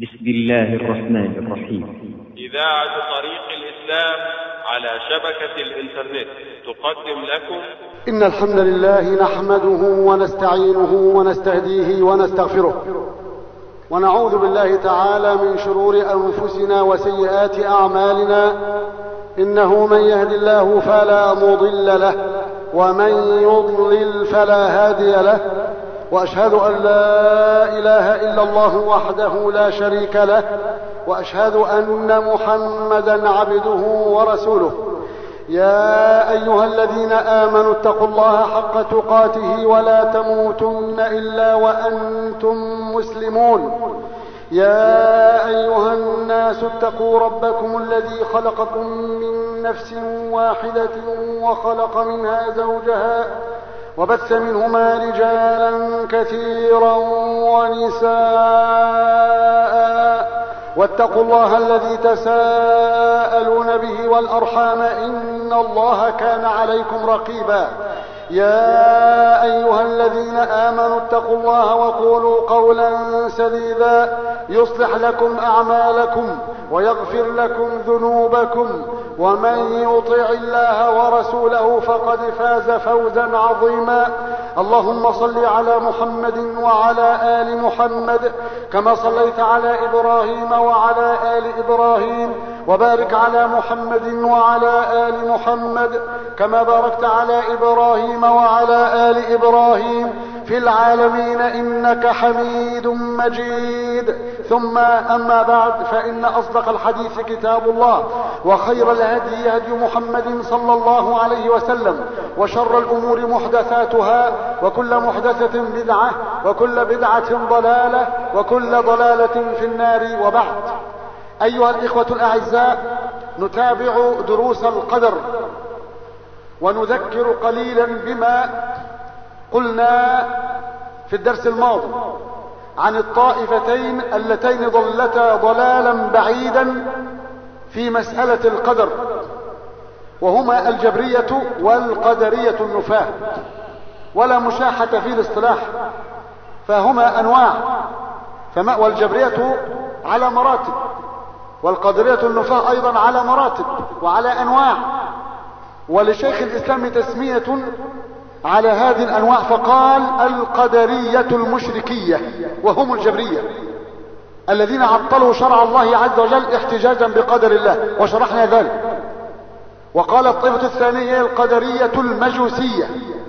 بسم الله الرحمن الرحيم. إذاعة طريق الإسلام على شبكة الإنترنت تقدم لكم إن الحمد لله نحمده ونستعينه ونستهديه ونستغفره، ونعوذ بالله تعالى من شرور أنفسنا وسيئات أعمالنا. إنه من يهد الله فلا مضل له، ومن يضلل فلا هادي له. وأشهد أن لا إله إلا الله وحده لا شريك له، وأشهد أن محمدا عبده ورسوله. يا أيها الذين آمنوا اتقوا الله حق تقاته ولا تموتن إلا وأنتم مسلمون. يا أيها الناس اتقوا ربكم الذي خلقكم من نفس واحدة وخلق منها زوجها وبث منهما رجالا كثيرا ونساء. واتقوا الله الذي تساءلون به والأرحام إن الله كان عليكم رقيبا. يا أيها الذين آمنوا اتقوا الله وقولوا قولا سديدا يصلح لكم أعمالكم ويغفر لكم ذنوبكم، ومن يطع الله ورسوله فقد فاز فوزا عظيما. اللهم صل على محمد وعلى آل محمد كما صليت على إبراهيم وعلى آل إبراهيم، وبارك على محمد وعلى آل محمد كما باركت على إبراهيم وعلى آل إبراهيم في العالمين إنك حميد مجيد. ثم أما بعد، فإن أصدق الحديث كتاب الله، وخير الهدي هدي محمد صلى الله عليه وسلم، وشر الأمور محدثاتها، وكل محدثة بدعة، وكل بدعة ضلالة، وكل ضلالة في النار. وبعد، أيها الإخوة الأعزاء، نتابع دروس القدر ونذكر قليلا بما قلنا في الدرس الماضي عن الطائفتين اللتين ضلتا ضلالا بعيدا في مسألة القدر، وهما الجبرية والقدرية النفاة، ولا مشاحة في الاصطلاح، فهما أنواع. والجبرية على مراتب، والقدرية النفاة أيضا على مراتب وعلى أنواع. ولشيخ الإسلام تسمية على هذه الأنواع فقال القدرية المشركية، وهم الجبرية الذين عطلوا شرع الله عز وجل احتجاجا بقدر الله، وشرحنا ذلك. وقال الطائفة الثانية القدرية المجوسية،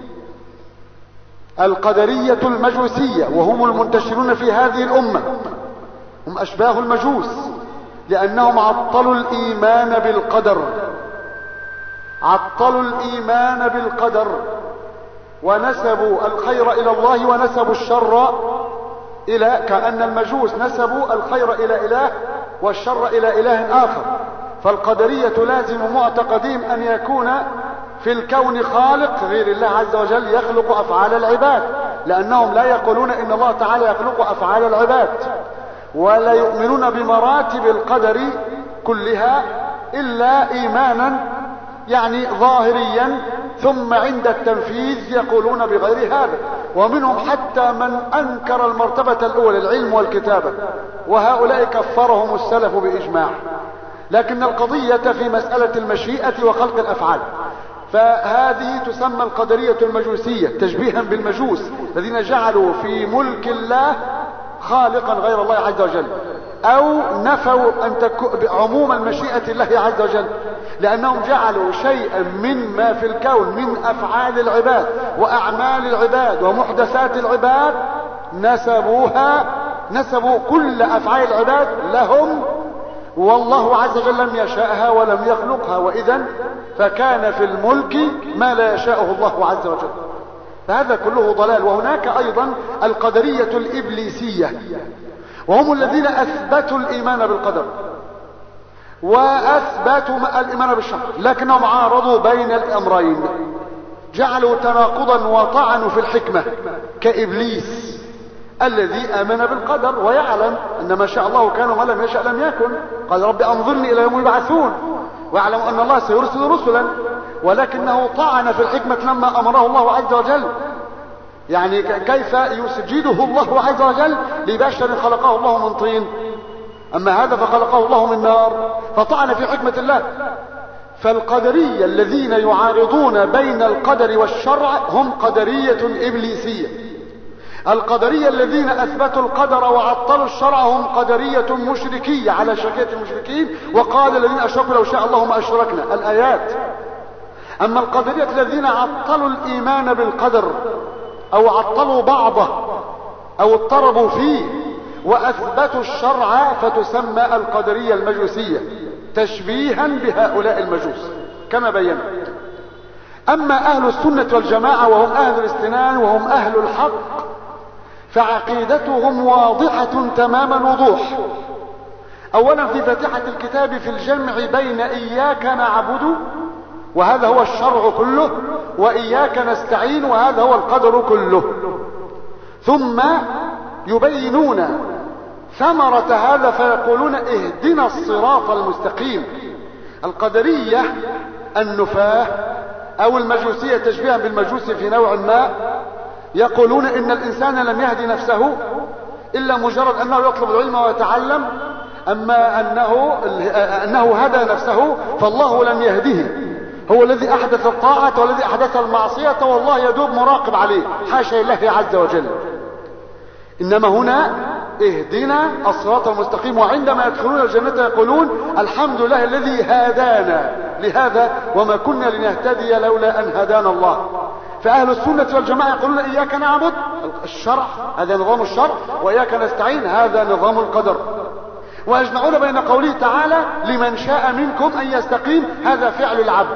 القدرية المجوسية، وهم المنتشرون في هذه الأمة، هم أشباه المجوس لأنهم عطلوا الإيمان بالقدر، عطلوا الإيمان بالقدر، ونسبوا الخير إلى الله ونسبوا الشر إلى، كأن المجوس نسبوا الخير إلى إله والشر إلى إله آخر. فالقدرية لازم معتقدين أن يكون في الكون خالق غير الله عز وجل يخلق أفعال العباد، لأنهم لا يقولون إن الله تعالى يخلق أفعال العباد، ولا يؤمنون بمراتب القدر كلها إلا إيمانا يعني ظاهريا، ثم عند التنفيذ يقولون بغير هذا. ومنهم حتى من أنكر المرتبة الأولى العلم والكتابة، وهؤلاء كفرهم السلف بإجماع. لكن القضية في مسألة المشيئة وخلق الأفعال، فهذه تسمى القدرية المجوسية تشبيها بالمجوس الذين جعلوا في ملك الله خالقا غير الله عز وجل، أو نفوا أن عموم المشيئة الله عز وجل، لأنهم جعلوا شيئا مما في الكون من أفعال العباد وأعمال العباد ومحدثات العباد نسبوا كل أفعال العباد لهم، والله عز وجل لم يشاءها ولم يخلقها، وإذن فكان في الملك ما لا يشاءه الله عز وجل. فهذا كله ضلال. وهناك أيضا القدرية الإبليسية، وهم الذين أثبتوا الإيمان بالقدر وأثبتوا الإيمان بالشر، لكنهم عارضوا بين الأمرين، جعلوا تناقضا وطعنوا في الحكمة كإبليس الذي آمن بالقدر ويعلم أن ما شاء الله كان وما لم يشاء لم يكن. قال رب أنظرني إلى يوم يبعثون، ويعلم أن الله سيرسل رسلا، ولكنه طعن في الحكمة لما أمره الله عز وجل. يعني كيف يسجده الله عز وجل لبشر خلقه الله من طين؟ أما هذا فخلقه الله من نار فطعن في حكمة الله. فالقدرية الذين يعارضون بين القدر والشرع هم قدرية إبليسية. القدرية الذين أثبتوا القدر وعطلوا الشرع هم قدرية مشركية على شركية المشركين، وقال الذين أشركوا لو شاء الله ما أشركنا، الآيات. أما القدرية الذين عطلوا الإيمان بالقدر أو عطلوا بعضه أو اضطربوا فيه وأثبتوا الشرع فتسمى القدرية المجوسية تشبيها بهؤلاء المجوس كما بينا. أما أهل السنة والجماعة وهم أهل الاستنان وهم أهل الحق فعقيدتهم واضحة تمام الوضوح. أولا في فاتحة الكتاب في الجمع بين إياك نعبد وهذا هو الشرع كله وإياك نستعين وهذا هو القدر كله، ثم يبينون ثمرة هذا فيقولون اهدنا الصراط المستقيم. القدرية النفاة أو المجوسية تشبيها بالمجوس في نوع ما يقولون إن الإنسان لم يهدي نفسه إلا مجرد أنه يطلب العلم ويتعلم، أما أنه هدى نفسه فالله لم يهده، هو الذي أحدث الطاعة والذي أحدث المعصية والله يدوب مراقب عليه، حاشا لله عز وجل. إنما هنا اهدنا الصراط المستقيم، وعندما يدخلون الجنة يقولون الحمد لله الذي هدانا لهذا وما كنا لنهتدي لولا أن هدانا الله. فأهل السنة والجماعة يقولون إياك نعبد الشرع هذا نظام الشرع وإياك نستعين هذا نظام القدر، ويجمعون بين قوله تعالى لمن شاء منكم أن يستقيم هذا فعل العبد،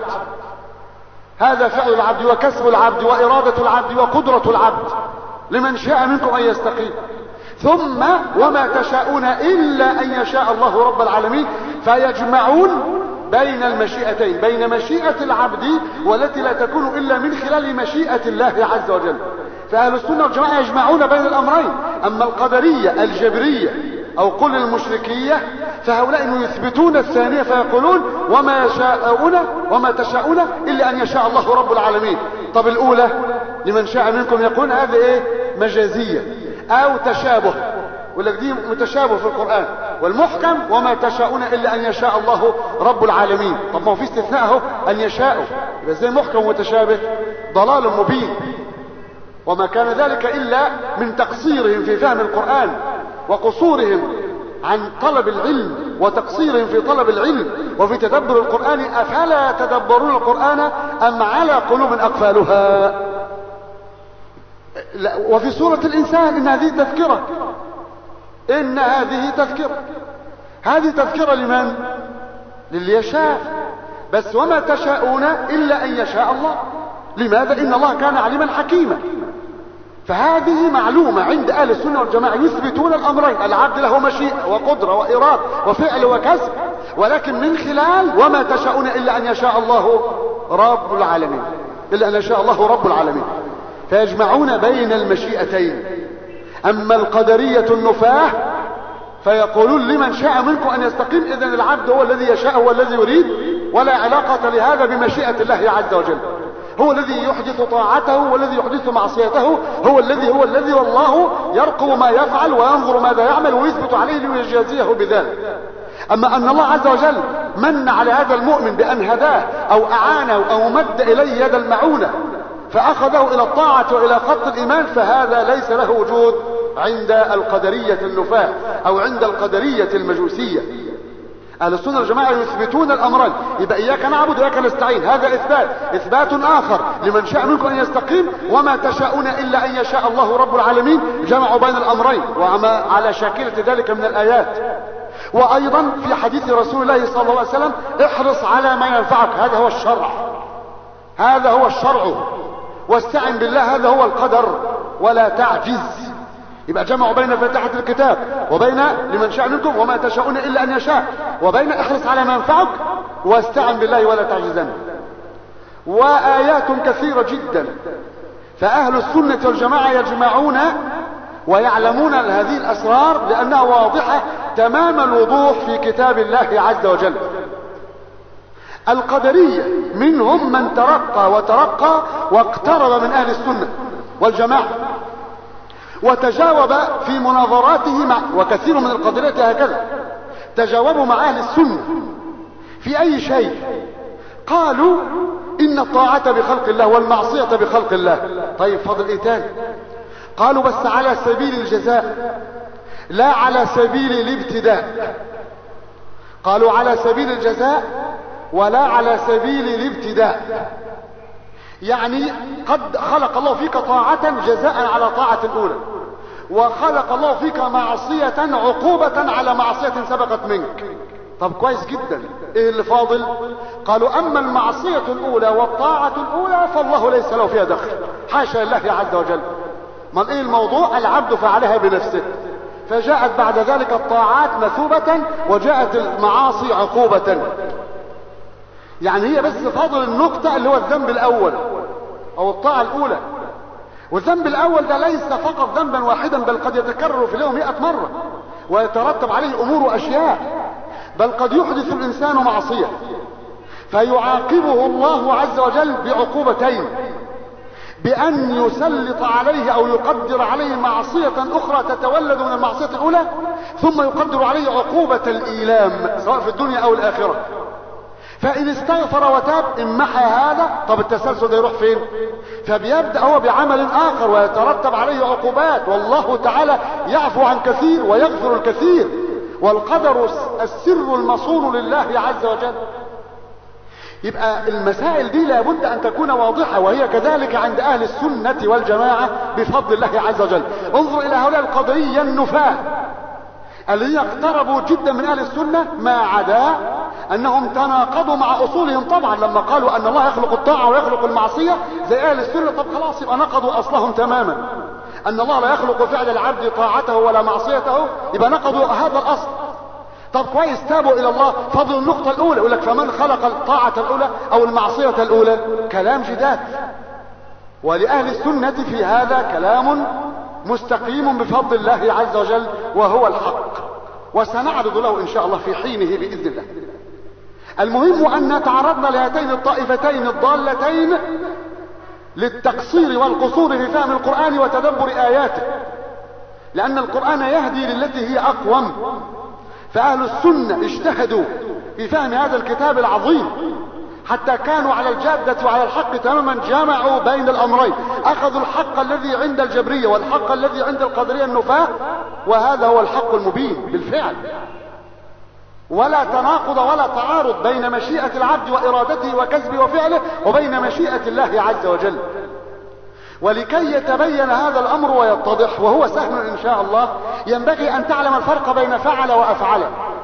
هذا فعل العبد وكسب العبد وإرادة العبد وقدرة العبد، لمن شاء منكم أن يستقيم. ثم وما تشاءون إلا أن يشاء الله رب العالمين، فيجمعون بين المشيئتين، بين مشيئة العبد والتي لا تكون إلا من خلال مشيئة الله عز وجل. فأهل السنة والجماعة يجمعون بين الأمرين. أما القدرية الجبرية أو قل المشركية فهؤلاء يثبتون الثانية فيقولون وما تشاءون إلا أن يشاء الله رب العالمين. طب الأولى لمن شاء منكم يقول هذا إيه؟ مجازية أو تشابه، والذي متشابه في القرآن، والمحكم وما تشاءون إلا أن يشاء الله رب العالمين. طب ما هو في استثناءه أن يشاءوا، إذا زي محكم ومتشابه ضلال مبين، وما كان ذلك إلا من تقصيرهم في فهم القرآن وقصورهم عن طلب العلم وتقصيرهم في طلب العلم وفي تدبر القرآن. أفلا يتدبرون القرآن أم على قلوب أقفالها؟ وفي سورة الإنسان إن هذه تذكرة، إن هذه تذكرة، هذه تذكرة لمن؟ للي يشاء، بس وما تشاءون إلا أن يشاء الله. لماذا؟ إن الله كان عليما حكيما. فهذه معلومة عند أهل السنة والجماعة، يثبتون الأمرين، العبد له مشيئة وقدرة وإرادة وفعل وكسب، ولكن من خلال وما تشاءون إلا أن يشاء الله رب العالمين، إلا أن يشاء الله رب العالمين، فيجمعون بين المشيئتين. أما القدرية النفاة فيقولون لمن شاء منكم أن يستقيم، إذن العبد هو الذي يشاء هو الذي يريد، ولا علاقة لهذا بمشيئة الله عز وجل. هو الذي يحدث طاعته والذي يحدث معصيته، هو الذي والله يرقب ما يفعل وينظر ماذا يعمل ويثبت عليه ليجازيه بذلك. أما أن الله عز وجل من على هذا المؤمن بأن هداه أو أعانه أو مد إليه يد المعونة فأخذه إلى الطاعة وإلى خط الإيمان، فهذا ليس له وجود عند القدرية النفاة أو عند القدرية المجوسية. أهل السنة والجماعة يثبتون الأمرين، يبقى إياك نعبد وإياك نستعين، هذا إثبات آخر لمن شاء منكم أن يستقيم، وما تشاءون إلا أن يشاء الله رب العالمين. جمعوا بين الأمرين وما على شاكلة ذلك من الآيات. وأيضا في حديث رسول الله صلى الله عليه وسلم احرص على ما ينفعك، هذا هو الشرع، هذا هو الشرع، واستعن بالله، هذا هو القدر، ولا تعجز. يبقى جمعوا بين فاتحة الكتاب وبين لمن شاء منكم وما تشاءون إلا أن يشاء، وبين احرص على ما ينفعك واستعن بالله ولا تعجزن. وآيات كثيرة جدا. فأهل السنة والجماعة يجمعون ويعلمون هذه الأسرار لأنها واضحة تمام الوضوح في كتاب الله عز وجل. القدرية منهم من ترقى وترقى واقترب من أهل السنة والجماعة وتجاوب في مناظراته مع، وكثير من القدرية هكذا، تجاوبوا مع أهل السنة في أي شيء، قالوا إن الطاعة بخلق الله والمعصية بخلق الله. طيب فضل إيه تاني؟ قالوا بس على سبيل الجزاء لا على سبيل الابتداء. قالوا على سبيل الجزاء ولا على سبيل الابتداء، يعني قد خلق الله فيك طاعة جزاء على طاعة الأولى، وخلق الله فيك معصية عقوبة على معصية سبقت منك. طب كويس جدا، ايه اللي فاضل؟ قالوا اما المعصية الاولى والطاعة الاولى فالله ليس له فيها دخل، حاشا لله عز وجل. ما ايه الموضوع؟ العبد فعلها بنفسه، فجاءت بعد ذلك الطاعات مثوبة وجاءت المعاصي عقوبة. يعني هي بس فاضل النقطة اللي هو الذنب الاول او الطاعة الاولى. والذنب الاول ده ليس فقط ذنبا واحدا، بل قد يتكرر في اليوم 100 مرة ويترتب عليه امور واشياء، بل قد يحدث الانسان معصية فيعاقبه الله عز وجل بعقوبتين، بان يسلط عليه او يقدر عليه معصية اخرى تتولد من المعصية الاولى، ثم يقدر عليه عقوبة الايلام سواء في الدنيا او الاخرة. فان استغفر وتاب امحى هذا، طب التسلسل ده يروح فين؟ فبيبدأ هو بعمل اخر ويترتب عليه عقوبات، والله تعالى يعفو عن كثير ويغفر الكثير، والقدر السر المصون لله عز وجل. يبقى المسائل دي لابد ان تكون واضحة، وهي كذلك عند اهل السنة والجماعة بفضل الله عز وجل. انظر الى هؤلاء القدرية النفاة الذين اقتربوا جدا من اهل السنة، ما عدا انهم تناقضوا مع اصولهم طبعا لما قالوا ان الله يخلق الطاعة ويخلق المعصية زي اهل السنة. طب خلاص يبقى نقضوا اصلهم تماما، ان الله لا يخلق فعل العبد طاعته ولا معصيته، يبقى نقضوا هذا الاصل. طب كويس، تابوا الى الله. فضل النقطة الاولى يقول لك فمن خلق الطاعة الاولى او المعصية الاولى، كلام جداد. ولأهل السنة في هذا كلام مستقيم بفضل الله عز وجل وهو الحق، وسنعرض له ان شاء الله في حينه بإذن الله. المهم ان تعرضنا لهاتين الطائفتين الضالتين للتقصير والقصور في فهم القرآن وتدبر آياته، لأن القرآن يهدي للتي هي أقوم. فأهل السنة اجتهدوا في فهم هذا الكتاب العظيم حتى كانوا على الجادة وعلى الحق تماما، جمعوا بين الأمرين، أخذوا الحق الذي عند الجبرية والحق الذي عند القدرية النفاة، وهذا هو الحق المبين بالفعل. ولا تناقض ولا تعارض بين مشيئة العبد وإرادته وكسبه وفعله وبين مشيئة الله عز وجل. ولكي يتبين هذا الأمر ويتضح، وهو سهل إن شاء الله، ينبغي أن تعلم الفرق بين فعل وأفعل.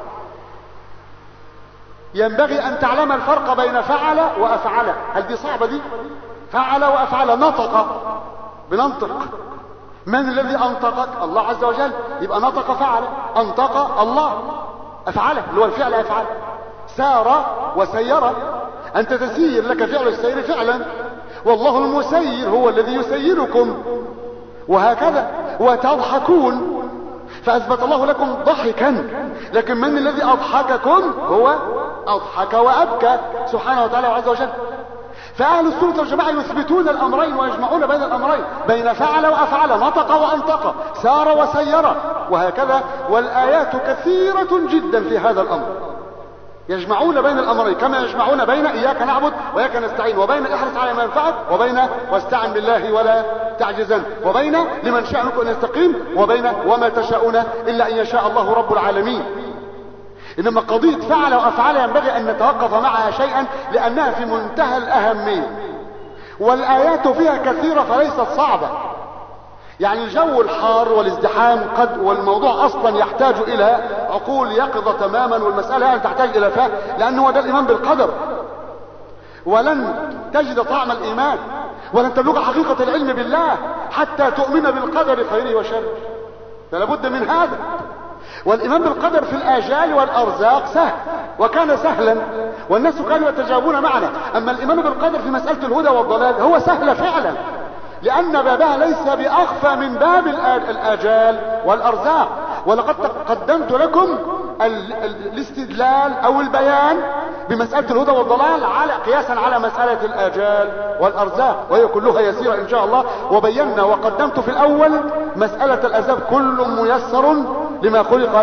ينبغي أن تعلم الفرق بين فعل وأفعل. هل دي صعبة دي؟ فعل وأفعل. نطق، بننطق. من الذي أنطقك؟ الله عز وجل، يبقى نطق فعل. أنطق الله، أفعله اللي هو الفعل أفعل. سار وسير، أنت تسير، لك فعل السير فعلا، والله المسير هو الذي يسيركم، وهكذا. وتضحكون، فأثبت الله لكم ضحكا، لكن من الذي أضحككم؟ هو أضحك وأبكى سبحانه وتعالى عز وجل. فأهل السنة والجماعة يثبتون الأمرين ويجمعون بين الأمرين، بين فعل وأفعل، نطق وأنطق، سار وسير، وهكذا. والآيات كثيرة جدا في هذا الأمر، يجمعون بين الأمرين، كما يجمعون بين إياك نعبد وإياك نستعين، وبين احرص على ما ينفعك، وبين واستعن بالله ولا تعجزن، وبين لمن شاء منكم أن يستقيم، وبين وما تشاءون إلا أن يشاء الله رب العالمين. إنما قضية فعل وأفعل ينبغي أن نتوقف معها شيئا، لأنها في منتهى الأهمية، والآيات فيها كثيرة فليست صعبة. يعني الجو الحار والازدحام والموضوع أصلا يحتاج إلى عقول يقظة تماما، والمسألة يعني تحتاج إلى فهم، لأنه هو ده الإيمان بالقدر. ولن تجد طعم الإيمان ولن تبلغ حقيقة العلم بالله حتى تؤمن بالقدر خيره وشره، فلا بد من هذا. والإيمان بالقدر في الآجال والأرزاق سهل، وكان سهلا، والناس كانوا يتجاوبون معنا. أما الإيمان بالقدر في مسألة الهدى والضلال هو سهل فعلا، لأن بابها ليس بأخفى من باب الآجال والأرزاق. ولقد قدمت لكم الاستدلال أو البيان بمسألة الهدى والضلال قياسا على مسألة الآجال والأرزاق، وهي كلها يسيرة إن شاء الله. وبينا وقدمت في الأول مسألة الأسباب، كل ميسر لما خلق له،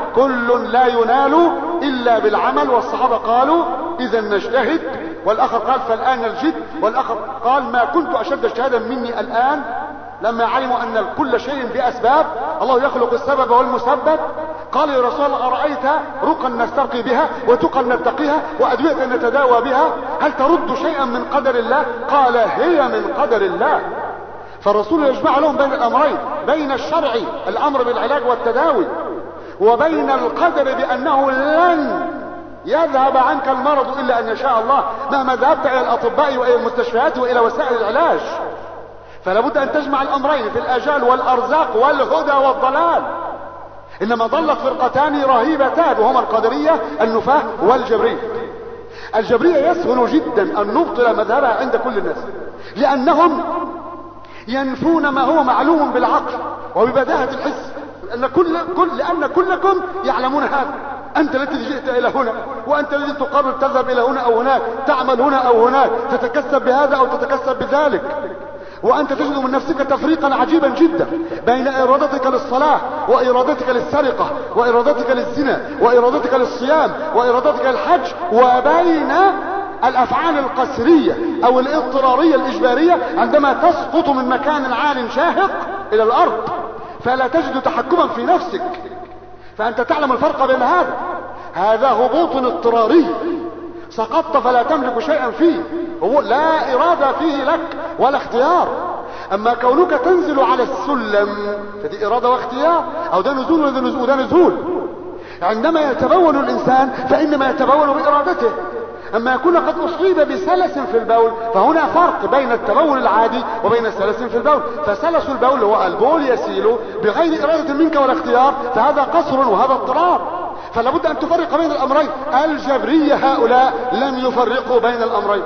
كل لا ينال إلا بالعمل. والصحابة قالوا إذا نجتهد، والآخر قال فالآن الجد، والآخر قال ما كنت أشد اجتهادا مني الآن لما علموا أن كل شيء بأسباب، الله يخلق السبب والمسبب. قال يا رسول الله أرأيت رقا نسترقي بها وتقا نتقيها وأدوية نتداوى بها، هل ترد شيئا من قدر الله؟ قال هي من قدر الله. فالرسول يجمع لهم بين الأمرين، بين الشرع الأمر بالعلاج والتداوي، وبين القدر بأنه لن يذهب عنك المرض إلا أن يشاء الله مهما ذهبت إلى الأطباء وإلى المستشفيات وإلى وسائل العلاج. فلا بد أن تجمع الأمرين في الآجال والأرزاق والهدى والضلال. إنما ضلت فرقتان رهيبتان وهما القدرية النفاة والجبرية. الجبرية يسهل جدا أن نبطل مذهبها عند كل الناس، لأنهم ينفون ما هو معلوم بالعقل وببداهة الحس، لأن كلكم يعلمون هذا. أنت الذي جئت إلى هنا، وأنت الذي تقرر تذهب إلى هنا أو هناك، تعمل هنا أو هناك، تتكسب بهذا أو تتكسب بذلك، وأنت تجد من نفسك تفريقا عجيبا جدا بين إرادتك للصلاة وإرادتك للسرقة وإرادتك للزنا وإرادتك للصيام وإرادتك للحج، وبين الأفعال القسرية أو الاضطرارية الإجبارية عندما تسقط من مكان عال شاهق إلى الأرض فلا تجد تحكما في نفسك. فأنت تعلم الفرق بين هذا هبوط اضطراري، سقطت فلا تملك شيئا فيه، لا إرادة فيه لك ولا اختيار. أما كونك تنزل على السلم فدي إرادة واختيار، أو ده نزول وده نزول. عندما يتبول الإنسان فإنما يتبول بإرادته. أما يكون قد أصيب بسلس في البول فهنا فرق بين التبول العادي وبين سلس في البول. فسلس البول هو البول يسيل بغير إرادة منك ولا اختيار، فهذا قصر وهذا اضطرار. فلا بد أن تفرق بين الأمرين. الجبرية هؤلاء لم يفرقوا بين الأمرين،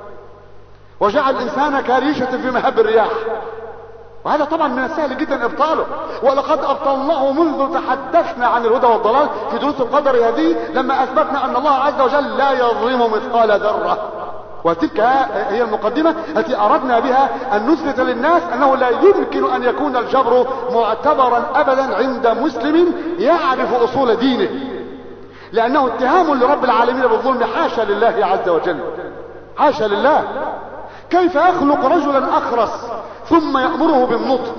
وجعل الإنسان كريشة في مهب الرياح، وهذا طبعا من السهل جدا إبطاله. ولقد أبطلناه منذ تحدثنا عن الهدى والضلال في دروس القدر هذه، لما أثبتنا أن الله عز وجل لا يظلم مثقال ذرة. وتلك هي المقدمة التي أردنا بها أن نثبت للناس أنه لا يمكن أن يكون الجبر معتبرا أبدا عند مسلم يعرف أصول دينه، لأنه اتهام لرب العالمين بالظلم. حاشا لله عز وجل، حاشا لله. كيف يخلق رجلا أخرس ثم يأمره بالنطق؟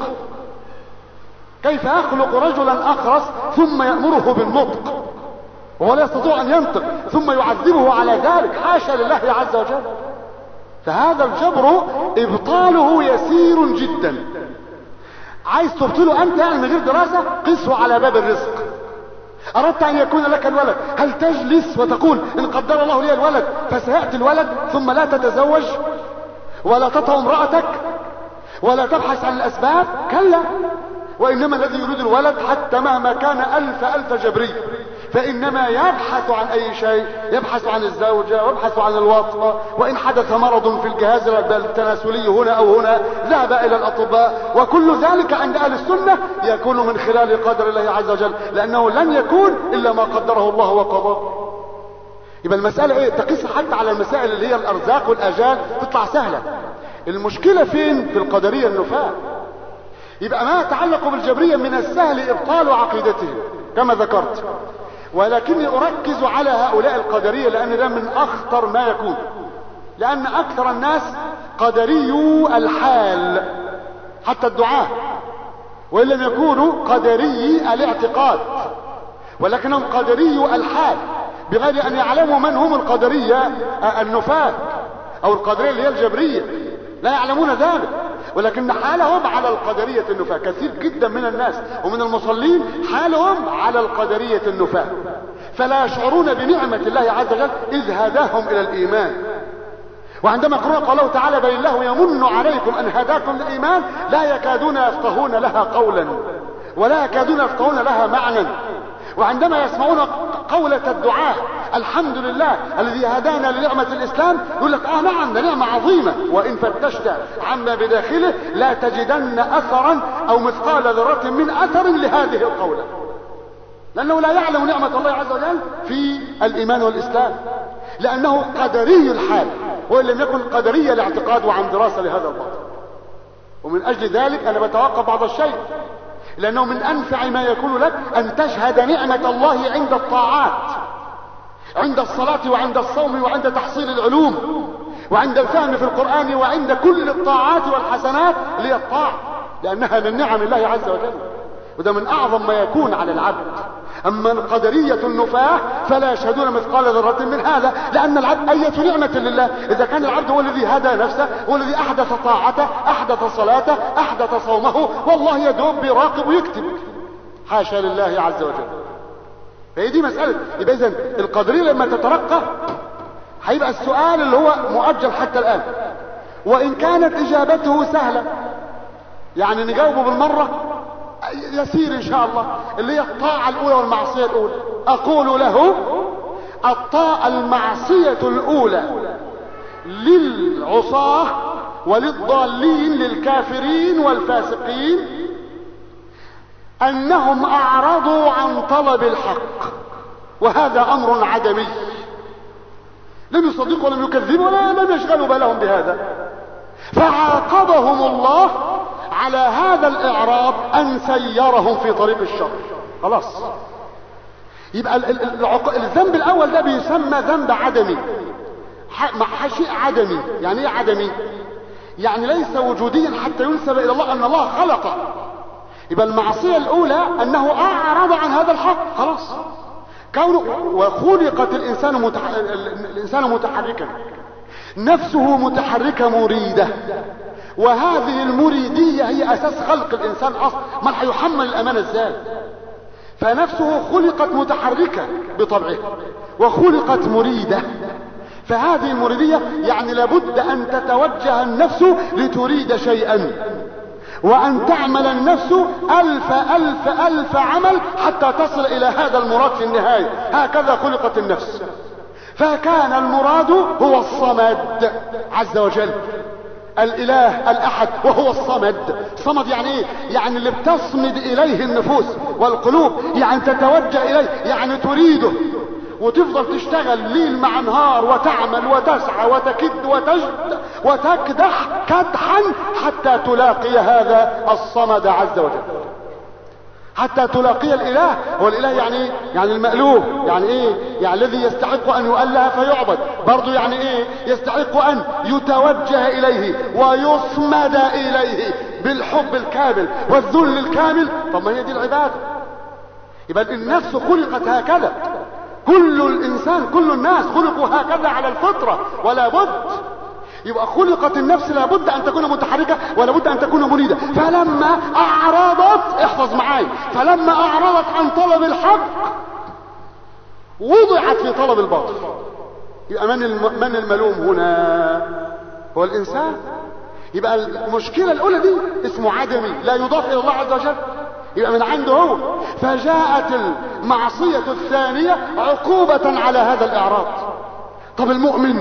كيف يخلق رجلا أخرس ثم يأمره بالنطق وهو لا يستطيع أن ينطق ثم يعذبه على ذلك؟ حاشا لله عز وجل. فهذا الجبر إبطاله يسير جدا. عايز تبطله أنت يعني من غير دراسة؟ قسه على باب الرزق. أردت أن يكون لك الولد، هل تجلس وتقول إن قدر الله لي الولد فسيأتي الولد ثم لا تتزوج ولا تطأ امرأتك ولا تبحث عن الأسباب؟ كلا. وإنما الذي يريد الولد حتى مهما كان ألف جبري فإنما يبحث عن أي شيء، يبحث عن الزوجة ويبحث عن الوطأة، وإن حدث مرض في الجهاز التناسلي هنا أو هنا ذهب إلى الأطباء. وكل ذلك عند أهل السنة يكون من خلال قدر الله عز وجل، لأنه لن يكون إلا ما قدره الله وقضاه. يبقى المسألة إيه؟ تقيس حتى على المسائل اللي هي الأرزاق والآجال تطلع سهلة. المشكلة فين؟ في القدرية النفاة. يبقى ما يتعلق بالجبرية من السهل إبطال عقيدتهم كما ذكرت، ولكني أركز على هؤلاء القدرية لأن ده من أخطر ما يكون، لأن أكثر الناس قدريو الحال حتى الدعاة، وإن لم يكونوا قدري الاعتقاد ولكنهم قدريو الحال بغير أن يعلموا من هم القدرية النفاة أو القدرية اللي هي الجبرية، لا يعلمون ذلك، ولكن حالهم على القدرية النفاة. كثير جدا من الناس ومن المصلين حالهم على القدرية النفاة، فلا يشعرون بنعمة الله عز وجل إذ هداهم إلى الإيمان. وعندما يقرؤون قوله تعالى بل الله يمن عليكم أن هداكم للإيمان لا يكادون يفقهون لها قولا ولا يكادون يفقهون لها معنى. وعندما يسمعون قولة الدعاء الحمد لله الذي هدانا لنعمة الإسلام يقول لك نعم ده نعمة عظيمة، وإن فتشت عما بداخله لا تجدن أثرا أو مثقال ذرة من أثر لهذه القولة، لأنه لا يعلم نعمة الله عز وجل في الإيمان والإسلام، لأنه قدري الحال وإن لم يكن قدري الاعتقاد وعن دراسة لهذا الباطل. ومن أجل ذلك أنا بتوقف بعض الشيء، لأنه من أنفع ما يكون لك أن تشهد نعمة الله عند الطاعات، عند الصلاة وعند الصوم وعند تحصيل العلوم وعند الفهم في القرآن وعند كل الطاعات والحسنات اللي هي الطاعة، لأنها من نعم الله عز وجل، وده من أعظم ما يكون على العبد. أما القدرية النفاة فلا يشهدون مثقال ذرة من هذا، لأن العبد أية نعمة لله. إذا كان العبد هو الذي هدى نفسه، هو الذي أحدث طاعته، أحدث صلاته، أحدث صومه، والله يدوب بيراقب ويكتب، حاشا لله عز وجل. فهي دي مسألة. يبقى إذن القدرية لما تترقى هيبقى السؤال اللي هو مؤجل حتى الآن، وإن كانت إجابته سهلة يعني نجاوبه بالمرة يسير إن شاء الله، اللي هي الطاعة الأولى والمعصية الأولى. أقول له المعصية الأولى للعصاة وللضالين للكافرين والفاسقين أنهم أعرضوا عن طلب الحق، وهذا أمر عدمي، لم يصدقوا ولم يكذبوا ولا لم يشغلوا بالهم بهذا، فعاقبهم الله على هذا الإعراض أن سيرهم في طريق الشر. خلاص، يبقى الذنب الأول ده بيسمى ذنب عدمي، شيء عدمي. يعني ايه عدمي؟ يعني ليس وجوديا حتى ينسب إلى الله أن الله خلقه. يبقى المعصية الأولى أنه أعرض عن هذا الحق، خلاص. وخلقت الإنسان متحركا، نفسه متحركة مريدة، وهذه المريدية هي أساس خلق الإنسان أصلا، ما هيحمل الأمانة ازاي؟ فنفسه خلقت متحركة بطبعه وخلقت مريدة، فهذه المريدية يعني لابد أن تتوجه النفس لتريد شيئا، وأن تعمل النفس ألف عمل حتى تصل إلى هذا المراد في النهاية. هكذا خلقت النفس. فكان المراد هو الصمد عز وجل، الإله الأحد، وهو الصمد. الصمد يعني ايه؟ يعني اللي بتصمد إليه النفوس والقلوب، يعني تتوجه إليه، يعني تريده، وتفضل تشتغل ليل مع نهار وتعمل وتسعى وتكد وتجد وتكدح كدحا حتى تلاقي هذا الصمد عز وجل، حتى تلاقي الإله. والإله يعني يعني المألوه، يعني ايه؟ يعني الذي يستحق أن يؤله فيعبد. برضو يعني ايه؟ يستحق أن يتوجه إليه ويصمد إليه بالحب الكامل والذل الكامل. طب ما هي دي العبادة. يبقى النفس خلقت هكذا، كل الناس خلقوا هكذا على الفطرة، ولا بد. يبقى خلقت النفس لابد أن تكون متحركة ولا بد أن تكون مريدة. فلما أعرضت، احفظ معاي، فلما أعرضت عن طلب الحق وضعت في طلب الباطل. يبقى من الملوم هنا؟ هو الإنسان. يبقى المشكلة الأولى دي اسمه عدمي، لا يضاف إلى الله عز وجل، يبقى من عنده هو. فجاءت المعصية الثانية عقوبة على هذا الإعراض. طب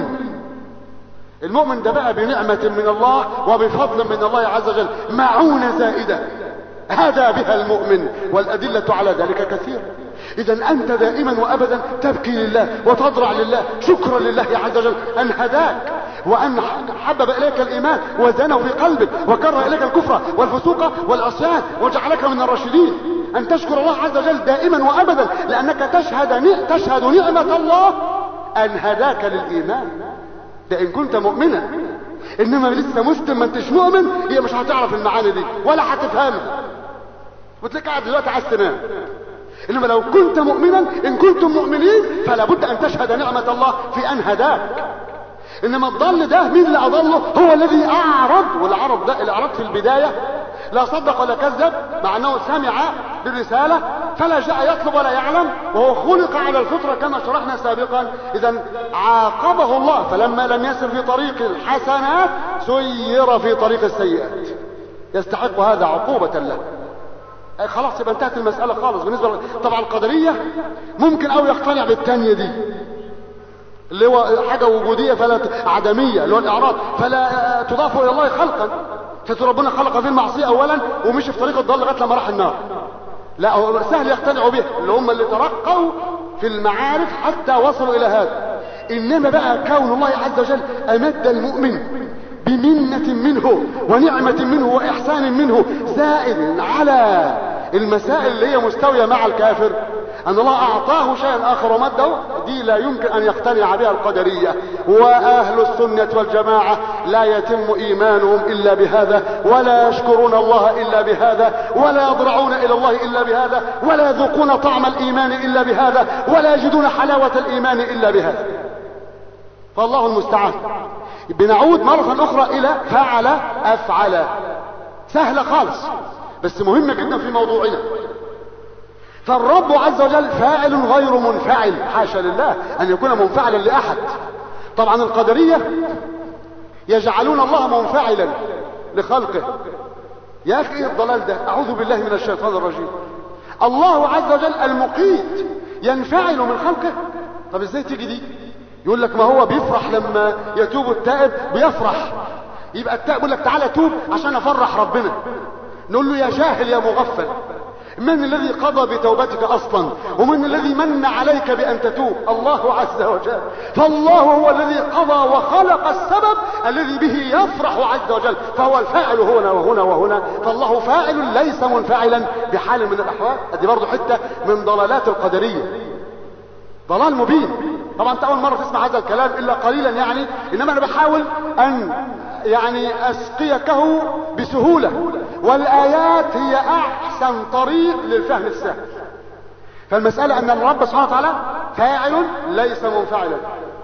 المؤمن ده بقى بنعمة من الله وبفضل من الله عز وجل، معونة زائدة هدى بها المؤمن، والأدلة على ذلك كثيرة. إذا أنت دائما وأبدا تبكي لله وتضرع لله شكرا لله عز وجل أن هداك، وأن حبب إليك الإيمان وزنه في قلبك، وكره إليك الكفر والفسوق والعصيان وجعلك من الراشدين. أن تشكر الله عز وجل دائما وأبدا، لأنك تشهد نعمة الله أن هداك للإيمان. ده إن كنت مؤمنا، إنما لسه مسلم ما انتش مؤمن، هي مش هتعرف المعاني دي ولا هتفهمها، وتلاقيك قاعد دلوقتي عايز تنام. إنما لو كنت مؤمنا، إن كنتم مؤمنين فلا بد أن تشهد نعمة الله في أن هداك. إنما الضل ده مين اللي أضله؟ هو الذي أعرض. والعرض ده الإعراض في البداية لا صدق ولا كذب، مع أنه سمع بالرسالة فلا جاء يطلب ولا يعلم، وهو خلق على الفطرة كما شرحنا سابقا. إذا عاقبه الله، فلما لم يسر في طريق الحسنات سير في طريق السيئات، يستحق هذا عقوبة له. خلاص يبقى انتهت المسألة خالص. بالنسبة طبعا القدرية ممكن أو يقتنع بالتانية دي اللي هو حاجة وجودية فلا عدمية، اللي هو الإعراض، فلا تضاف إلى الله خلقا. ربنا خلق في المعصية أولا ومشي في طريق الضل لغاية لما راح النار. لا، هو سهل يقتنعوا به، اللي هم اللي ترقوا في المعارف حتى وصلوا إلى هذا. إنما بقى كون الله عز وجل أمد المؤمن بمنة منه ونعمة منه وإحسان منه زائد على المسائل اللي هي مستوية مع الكافر أن الله أعطاه شيئا آخر ومده، دي لا يمكن أن يقتنع بها القدرية. وأهل السنة والجماعة لا يتم إيمانهم إلا بهذا، ولا يشكرون الله إلا بهذا، ولا يضرعون إلى الله إلا بهذا، ولا يذوقون طعم الإيمان إلا بهذا، ولا يجدون حلاوة الإيمان إلا بهذا. فالله المستعان. بنعود مرة أخرى إلى فعل أفعل، سهلة خالص بس مهمة جدا في موضوعنا. فالرب عز وجل فاعل غير منفعل، حاشا لله أن يكون منفعلا لأحد. طبعا القدرية يجعلون الله منفعلا لخلقه. يا أخي الضلال ده، أعوذ بالله من الشيطان الرجيم. الله عز وجل المقيت ينفعل من خلقه؟ طب ازاي تيجي دي؟ يقول لك ما هو بيفرح لما يتوب التائب، بيفرح. يبقى التائب يقول لك تعالى توب عشان افرح ربنا. نقول له يا جاهل يا مغفل، من الذي قضى بتوبتك اصلا؟ ومن الذي من عليك بان تتوب؟ الله عز وجل. فالله هو الذي قضى وخلق السبب الذي به يفرح عز وجل، فهو الفاعل هنا وهنا وهنا. فالله فاعل ليس منفعلا بحال من الاحوال. ادي برضه حته من ضلالات القدريه، ضلال مبين. طبعا انت اول مره تسمع هذا الكلام الا قليلا يعني، انما انا بحاول ان يعني اسقيكه بسهوله، والايات هي احسن طريق للفهم السهل. فالمساله ان الرب سبحانه وتعالى فاعل ليس منفعلا،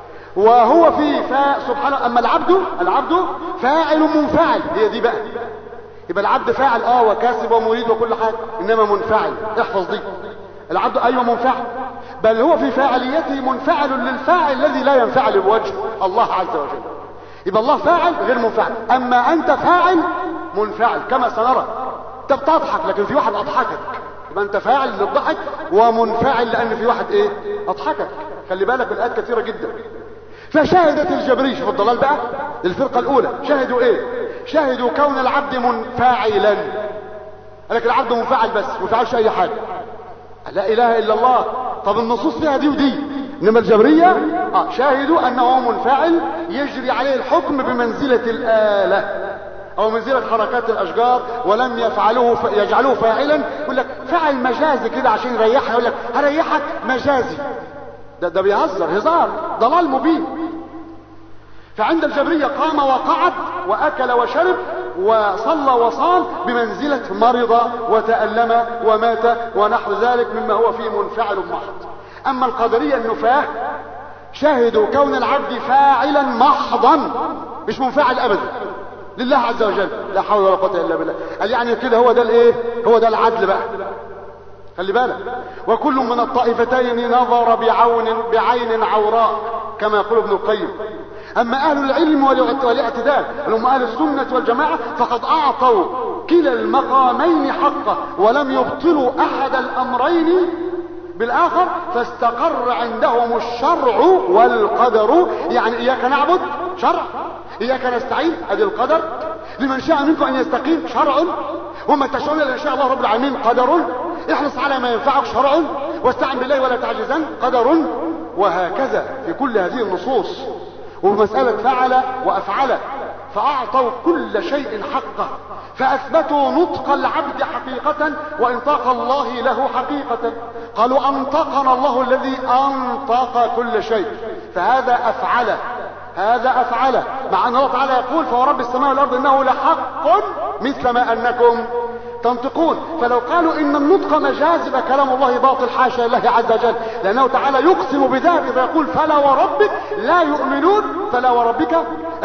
وهو في سبحانه. اما العبد فاعل منفعل، هي دي بقى. يبقى العبد فاعل وكاسب ومريد وكل حاجه، انما منفعل. احفظ دي. العبد ايوه منفعل، بل هو في فاعليته منفعل للفاعل الذي لا ينفعل بوجه الله عز وجل. يبقى الله فاعل غير منفعل، اما انت فاعل منفعل كما سنرى. انت بتضحك لكن في واحد اضحكك، يبقى انت فاعل للضحك ومنفعل لان في واحد اضحكك. خلي بالك الايات كثيره جدا. فشاهدت الجبرية في الضلال بقى الفرقه الاولى، شاهدوا شاهدوا كون العبد منفعلا. قال لك العبد منفعل بس ما يفعلش اي حاجه، لا اله الا الله. طب النصوص فيها دي ودي. انما الجبرية شاهدوا انه منفعل يجري عليه الحكم بمنزلة الآلة او منزلة حركات الاشجار، ولم يجعلوه فاعلا. يقول لك فعل مجازي كده عشان يريحها، يقول لك هريحك مجازي. ده بيهزر هزار، ضلال مبين. فعند الجبرية قام وقعد واكل وشرب وصلى وصام بمنزلة مرض وتألم ومات ونحو ذلك مما هو فيه منفعل محض. اما القدرية النفاة شاهدوا كون العبد فاعلا محضا مش منفعل ابدا لله عز وجل، لا حول ولا قوة الا بالله. قال يعني كده هو ده هو ده العدل بقى. خلي بالك. وكل من الطائفتين نظر بعين عوراء كما يقول ابن القيم. اما اهل العلم والاعتدال هم اهل السنة والجماعة فقد اعطوا كلا المقامين حقه، ولم يبطلوا احد الامرين بالاخر، فاستقر عندهم الشرع والقدر. يعني اياك نعبد شرع، اياك نستعين ادي القدر، لمن شاء منكم ان يستقيم شرع، وما تشاءون الا ان شاء الله رب العالمين قدر، احرص على ما ينفعك شرع، واستعن بالله ولا تعجزن قدر. وهكذا في كل هذه النصوص. ومسألة فعل وافعل، فاعطوا كل شيء حقه، فاثبتوا نطق العبد حقيقة وانطاق الله له حقيقة. قالوا انطقنا الله الذي انطق كل شيء، فهذا افعل، هذا افعل، مع ان الله تعالى يقول فورب السماء والارض انه لحق مثل ما انكم تنطقون. فلو قالوا ان النطق مجاز يبقى كلام الله باطل، حاشا لله عز وجل، لانه تعالى يقسم بذلك فيقول فلا وربك لا يؤمنون، فلا وربك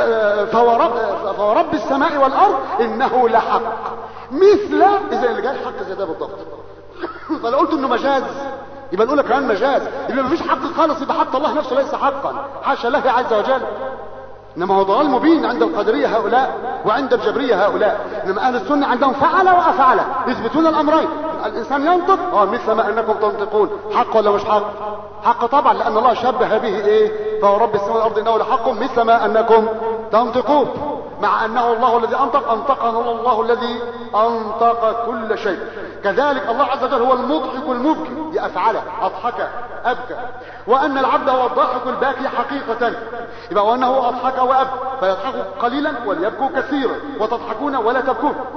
فورب السماء والارض انه لحق مثل، اذا اللي جاي حق زي ده بالضبط. فلو قلت انه مجاز يبقى نقول لك كمان مجاز، يبقى مفيش حق خالص، يبقى حق الله نفسه ليس حقا، حاشا الله عز وجل. انما هو ضلال مبين عند القدرية هؤلاء وعند الجبرية هؤلاء. انما اهل السنة عندهم فعل وافعل، يثبتون الامرين. الانسان ينطق مثل ما انكم تنطقون، حق ولا مش حق؟ حق طبعا، لان الله شبه به فهو رب السماء والارض انه لحق مثل ما انكم تنطقون، مع انه الله الذي انطقنا الله الذي انطق كل شيء. كذلك الله عز وجل هو المضحك المبكي، دي افعله، اضحك ابكى. وان العبد هو الضاحك الباكي حقيقة، يبقى وانه اضحك وابكى، فيضحك قليلا وليبكوا كثيرا، وتضحكون ولا تبكون.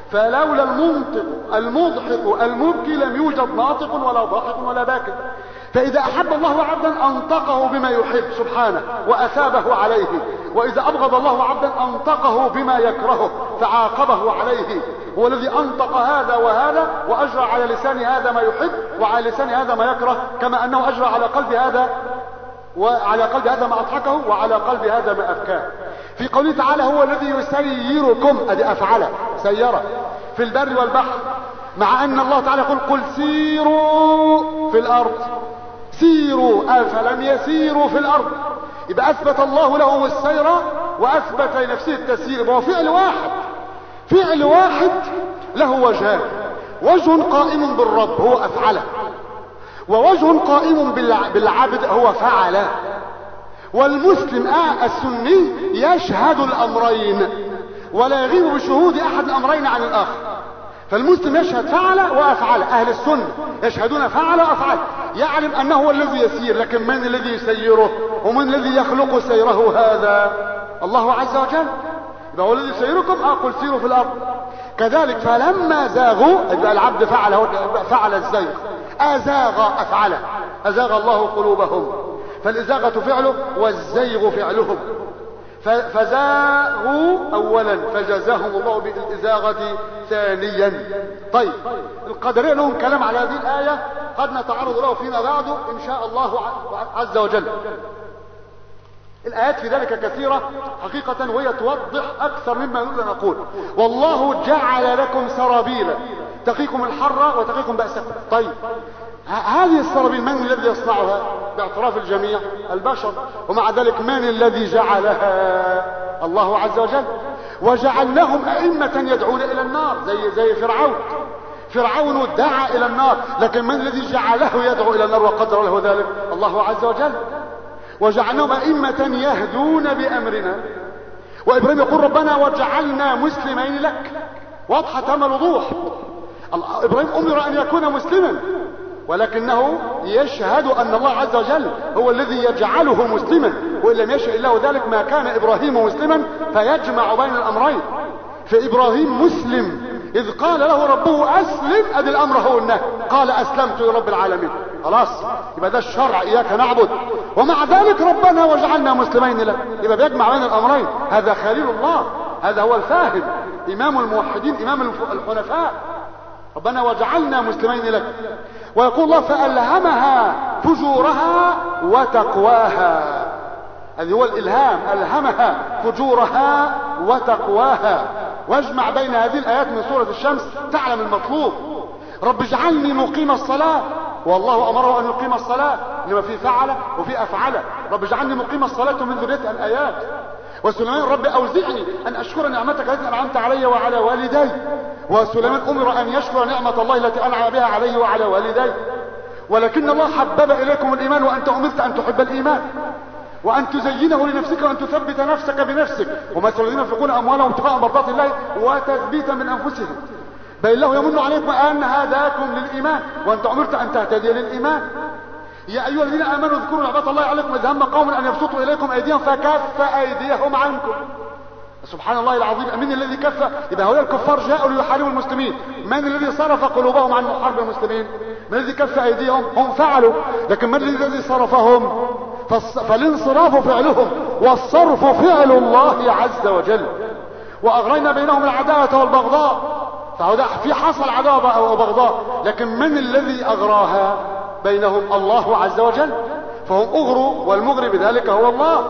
فلولا المنطق المضحك المبكي لم يوجد ناطق ولا ضاحك ولا باكي. فإذا أحب الله عبدا أنطقه بما يحب سبحانه وأثابه عليه، وإذا أبغض الله عبدا أنطقه بما يكرهه فعاقبه عليه. هو الذي أنطق هذا وهذا وأجرى على لسان هذا ما يحب وعلى لسان هذا ما يكره، كما أنه أجرى على قلب هذا وعلى قلب هذا ما أضحكه وعلى قلب هذا ما أبكاه. في قوله تعالى هو الذي يسيركم، أدي أفعله سيرة في البر والبحر، مع أن الله تعالى يقول قل سيروا في الأرض، سيروا أفلم يسيروا في الأرض. يبقى أثبت الله له السير وأثبت لنفسه التسيير. هو فعل واحد، فعل واحد له وجهان، وجه قائم بالرب هو أفعله، ووجه قائم بالعبد هو فعله. والمسلم السني يشهد الأمرين ولا يغيب بشهود أحد الأمرين عن الآخر. فالمسلم يشهد فعل وأفعل، أهل السنة يشهدون فعل وأفعل، يعلم أنه هو الذي يسير، لكن من الذي يسيره ومن الذي يخلق سيره؟ هذا الله عز وجل. يبقى هو الذي يسيركم قل سيروا في الأرض. كذلك فلما زاغوا، يبقى العبد فعل الزيغ، أزاغ أفعله، أزاغ الله قلوبهم، فالإزاغة فعله والزيغ فعلهم. فزاغوا أولا فجزاهم الله بالإزاغة ثانيا. طيب القدرية لهم كلام على هذه الآية قد نتعرض له فيما بعد إن شاء الله عز وجل. الآيات في ذلك كثيرة حقيقة، وهي توضح أكثر مما نريد أن نقول. والله جعل لكم سرابيل تقيكم الحر وتقيكم بأسكم. طيب هذه السرابيل من الذي يصنعها؟ باعتراف الجميع البشر، ومع ذلك من الذي جعلها؟ الله عز وجل. وجعلناهم أئمة يدعون إلى النار، زي فرعون دعا إلى النار، لكن من الذي جعله يدعو إلى النار وقدر له ذلك؟ الله عز وجل. وجعلناهم أئمة يهدون بأمرنا. وإبراهيم يقول ربنا وجعلنا مسلمين لك، واضحة تمام الوضوح. إبراهيم أمر أن يكون مسلما، ولكنه يشهد أن الله عز وجل هو الذي يجعله مسلما، وإن لم يشاء الله ذلك ما كان إبراهيم مسلما فيجمع بين الأمرين. فإبراهيم مسلم إذ قال له ربه أسلم، أدي الأمر هو النهي، قال أسلمت لرب العالمين. خلاص يبقى ده الشرع، إياك نعبد، ومع ذلك ربنا وجعلنا مسلمين لك، يبقى بيجمع بين الأمرين. هذا خليل الله، هذا هو الفاهم، إمام الموحدين، إمام الحنفاء. ربنا وجعلنا مسلمين لك. ويقول الله فألهمها فجورها وتقواها، هذا هو الإلهام، ألهمها فجورها وتقواها. واجمع بين هذه الآيات من سورة الشمس تعلم المطلوب. رب اجعلني مقيم الصلاة، والله أمره أن يقيم الصلاة، إنما في فعل وفي أفعل. رب اجعلني مقيم الصلاة من ذرية الآيات. وسليمان رب أوزعني أن أشكر نعمتك التي أنعمت علي وعلى والدي. وسليمان أمر أن يشكر نعمة الله التي أنعم بها عليه وعلى والديه. ولكن الله حبب إليكم الإيمان وأنت أمرت أن تحب الإيمان، وأن تزينه لنفسك وأن تثبت نفسك بنفسك. ومثل الذين ينفقون أموالهم ابتغاء مرضات الله وتثبيتا من أنفسهم، بل الله يمن عليكم أن هداكم للإيمان وأنت أمرت أن تهتدي للإيمان. يا أيها الذين آمنوا اذكروا نعمة الله عليكم إذ هم قوم أن يبسطوا إليكم أيديهم فكف أيديهم عنكم. سبحان الله العظيم، من الذي كف؟ يبقى هؤلاء الكفار جاءوا ليحاربوا المسلمين، من الذي صرف قلوبهم عن حرب المسلمين؟ من الذي كف أيديهم؟ هم فعلوا، لكن من الذي صرفهم؟ فالانصراف فعلهم والصرف فعل الله عز وجل. وأغرينا بينهم العداوة والبغضاء، في حصل عداوة وبغضاء، لكن من الذي أغراها بينهم؟ الله عز وجل. فهم أغروا، والمغري بذلك هو الله.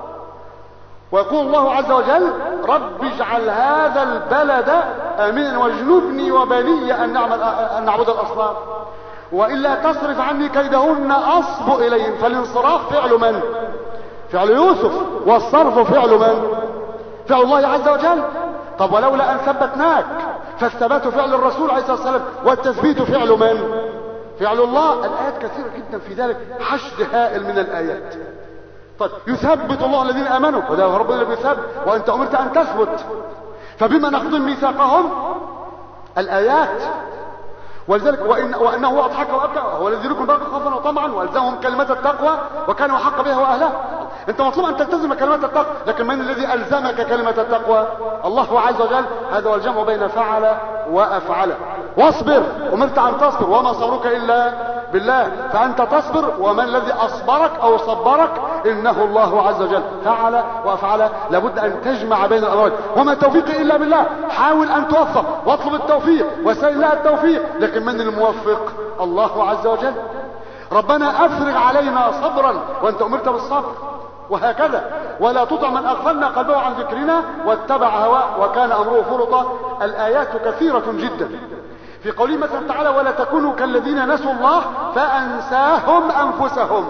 ويقول الله عز وجل رب اجعل هذا البلد آمنا واجنبني وبني أن نعبد الأصنام وإلا تصرف عني كيدهن أصب إليهم. فالانصراف فعل من؟ فعل يوسف، والصرف فعل من؟ فعل الله عز وجل. طب ولولا أن ثبتناك، فالثبات فعل الرسول عليه الصلاة والسلام، والتثبيت فعل من؟ فعل الله. الآيات كثيرة جدا في ذلك، حشد هائل من الآيات. طيب يثبت الله الذين آمنوا، وده ربنا اللي بيثبت، وأنت أمرت أن تثبت. فبما نقضهم ميثاقهم؟ الآيات. ولذلك وأنه أضحك وأبكى هو الذي يريكم بقى خوفا وطمعا وألزمهم كلمات التقوى وكانوا حق بها وأهلها. أنت مطلوب أن تلتزم كلمات التقوى، لكن من الذي ألزمك كلمة التقوى؟ الله عز وجل. هذا هو الجمع بين فعل وأفعل. واصبر، أمرت أن تصبر، وما صبرك إلا بالله، فأنت تصبر، ومن الذي أصبرك أو صبرك؟ إنه الله عز وجل. فعل وأفعل، لابد أن تجمع بين الأمرين، وما توفيقي إلا بالله. حاول أن توفق واطلب التوفيق وسأل الله التوفيق، لكن من الموفق؟ الله عز وجل. ربنا أفرغ علينا صبرا، وأنت أمرت بالصبر، وهكذا. ولا تطع من أغفلنا قلبه عن ذكرنا واتبع هواه وكان أمره فرطا. الآيات كثيرة جدا. في قوله مثلا تعالى: ولا تكونوا كالذين نسوا الله فأنساهم أنفسهم.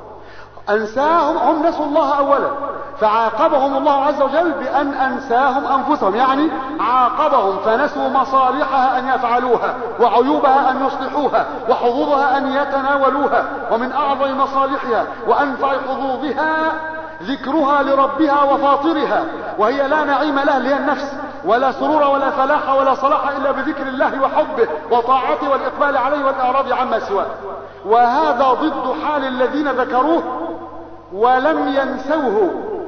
أنساهم، هم نسوا الله أولا، فعاقبهم الله عز وجل بأن أنساهم أنفسهم، يعني عاقبهم فنسوا مصالحها أن يفعلوها، وعيوبها أن يصلحوها، وحظوظها أن يتناولوها. ومن أعظم مصالحها وأنفع حظوظها ذكرها لربها وفاطرها، وهي لا نعيم لها اللي هي النفس، ولا سرور ولا فلاح ولا صلاح إلا بذكر الله وحبه وطاعته والإقبال عليه والإعراض عما سواه. وهذا ضد حال الذين ذكروه ولم ينسوه،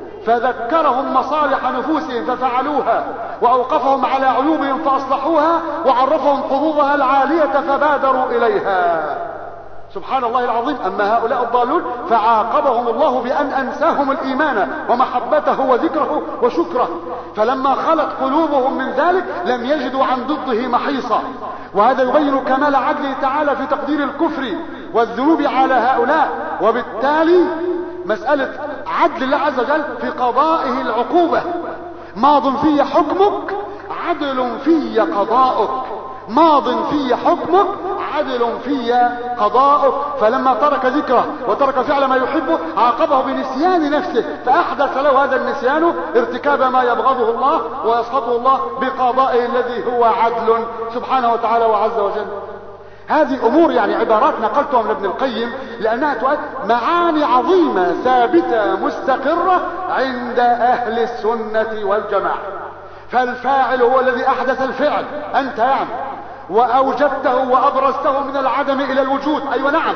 فذكرهم مصالح نفوسهم ففعلوها، وأوقفهم على عيوبهم فأصلحوها، وعرفهم حظوظها العالية فبادروا إليها. سبحان الله العظيم. أما هؤلاء الضالون فعاقبهم الله بأن أنساهم الإيمان ومحبته وذكره وشكره، فلما خلت قلوبهم من ذلك لم يجدوا عن ضده محيصا. وهذا يبين كمال عدله تعالى في تقدير الكفر والذنوب على هؤلاء. وبالتالي مسألة عدل الله عز وجل في قضائه العقوبة: ماض في حكمك عدل في قضاؤك، ماض في حكمك عدل في قضاؤك. فلما ترك ذكره وترك فعل ما يحبه عاقبه بنسيان نفسه، فأحدث له هذا النسيان ارتكاب ما يبغضه الله ويسخطه الله بقضائه الذي هو عدل سبحانه وتعالى وعز وجل. هذه أمور يعني عبارات نقلتها من ابن القيم لأنها تؤدي معاني عظيمة ثابتة مستقرة عند أهل السنة والجماعة. فالفاعل هو الذي أحدث الفعل، أنت يعني، وأوجدته وأبرزته من العدم إلى الوجود، أيوة نعم،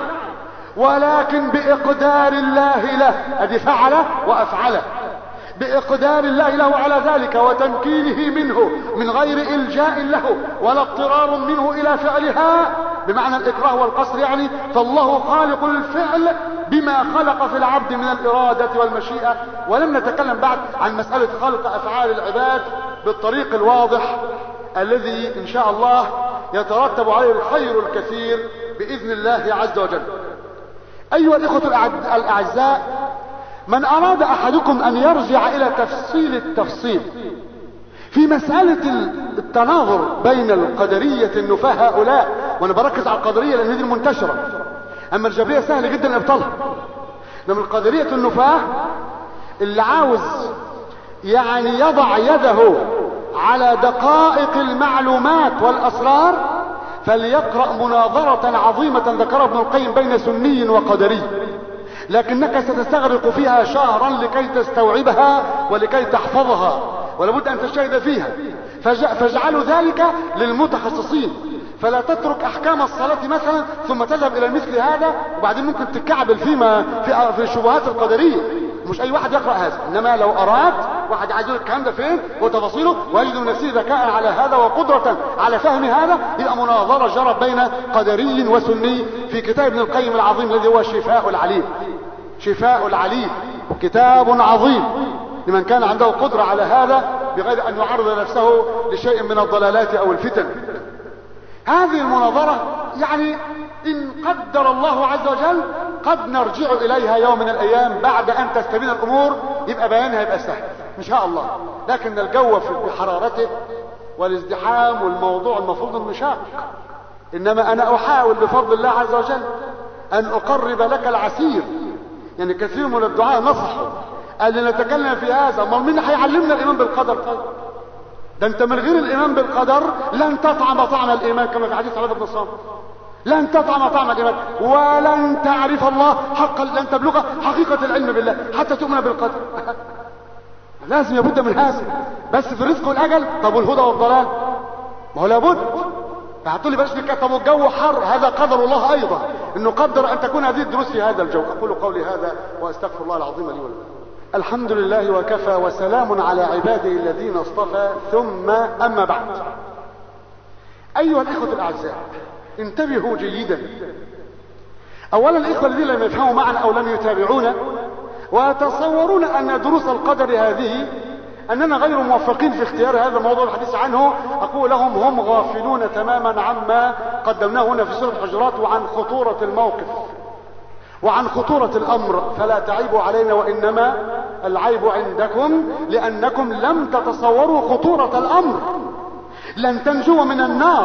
ولكن بإقدار الله له. أدي فعل وأفعل، بإقدار الله له على ذلك وتمكينه منه من غير إلجاء له ولا اضطرار منه إلى فعلها بمعنى الإكراه والقصر يعني. فالله خالق الفعل بما خلق في العبد من الإرادة والمشيئة. ولم نتكلم بعد عن مسألة خلق أفعال العباد بالطريق الواضح الذي إن شاء الله يترتب عليه الخير الكثير بإذن الله عز وجل. أيها الإخوة الأعزاء، من أراد أحدكم أن يرجع إلى تفصيل التفصيل في مسألة التناظر بين القدرية النفاة هؤلاء، وأنا بركز على القدرية لأن هذه المنتشرة، أما الجبرية سهل جدا إبطالها، إنما القدرية النفاة اللي عاوز يعني يضع يده على دقائق المعلومات والأسرار فليقرأ مناظرة عظيمة ذكرها ابن القيم بين سني وقدري، لكنك ستستغرق فيها شهرا لكي تستوعبها ولكي تحفظها، ولابد أن تجتهد فيها. فاجعلوا ذلك للمتخصصين، فلا تترك أحكام الصلاة مثلا ثم تذهب إلى مثل هذا وبعدين ممكن تكعبل في الشبهات القدرية. مش أي واحد يقرأ هذا، إنما لو أراد واحد عايز يقول الكلام ده فين وتفاصيله ويجد من نفسه ذكاء على هذا وقدرة على فهم هذا، يبقى مناظرة جرت بين قدري وسني في كتاب ابن القيم العظيم الذي هو شفاء العليل. شفاء العليل كتاب عظيم لمن كان عنده قدرة على هذا بغير أن يعرض نفسه لشيء من الضلالات أو الفتن. هذه المناظرة يعني إن قدر الله عز وجل قد نرجع إليها يوم من الأيام بعد أن تستبين الأمور، يبقى بيانها يبقى سهل إن شاء الله. لكن الجو بحرارته والازدحام والموضوع المفروض النشاق، إنما أنا أحاول بفضل الله عز وجل أن أقرب لك العسير. يعني كثير من الدعاء نصحوا قال لي نتكلم في هذا، ما مين هيعلمنا الإيمان بالقدر؟ طيب ده أنت من غير الإيمان بالقدر لن تطعم طعم الإيمان كما في حديث عبادة بن الصامت، لن تطعم طعم الإيمان ولن تعرف الله حقا، لن تبلغ حقيقة العلم بالله حتى تؤمن بالقدر. لازم يبد من هذا. بس في الرزق والأجل، طب والهدى والضلال؟ ما هو لابد. فهتقول لي بلاش نتكلم، طب والجو حر، هذا قدر الله أيضا إنه قدر أن تكون هذه الدروس في هذا الجو. أقول قولي هذا وأستغفر الله العظيم لي ولكم. الحمد لله وكفى وسلام على عباده الذين اصطفى، ثم أما بعد. أيها الإخوة الأعزاء، انتبهوا جيدا. أولا الإخوة الذين لم يفهموا معنا أو لم يتابعونا ويتصورون أن دروس القدر هذه أننا غير موفقين في اختيار هذا الموضوع الحديث عنه، أقول لهم هم غافلون تماما عما قدمناه هنا في سورة الحجرات وعن خطورة الموقف وعن خطورة الأمر. فلا تعيبوا علينا، وإنما العيب عندكم لأنكم لم تتصوروا خطورة الأمر. لن تنجو من النار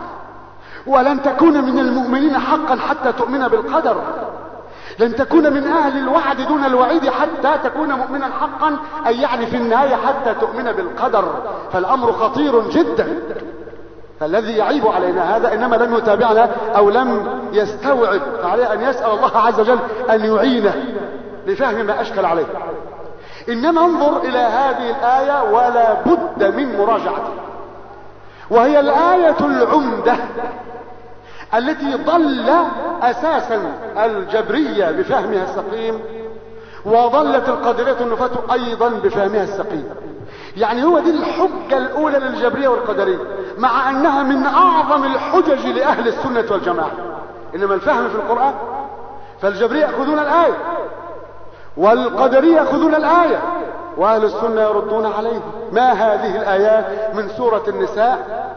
ولن تكون من المؤمنين حقا حتى تؤمن بالقدر. لن تكون من أهل الوعد دون الوعيد حتى تكون مؤمنا حقا، أي يعني في النهاية حتى تؤمن بالقدر. فالأمر خطير جدا. فالذي يعيب علينا هذا إنما لم يتابعنا أو لم يستوعب، فعليه أن يسأل الله عز وجل أن يعينه لفهم ما أشكل عليه. إنما انظر إلى هذه الآية ولا بد من مراجعتها، وهي الآية العمدة التي ضل أساسا الجبرية بفهمها السقيم، وضلت القادرية النفاة أيضا بفهمها السقيم. يعني هو دي الحجة الأولى للجبرية والقدرية، مع أنها من أعظم الحجج لأهل السنة والجماعة. إنما الفهم في القرآن، فالجبرية يأخذون الآية والقدرية يأخذون الآية، وأهل السنة يردون عليه. ما هذه الآيات من سورة النساء؟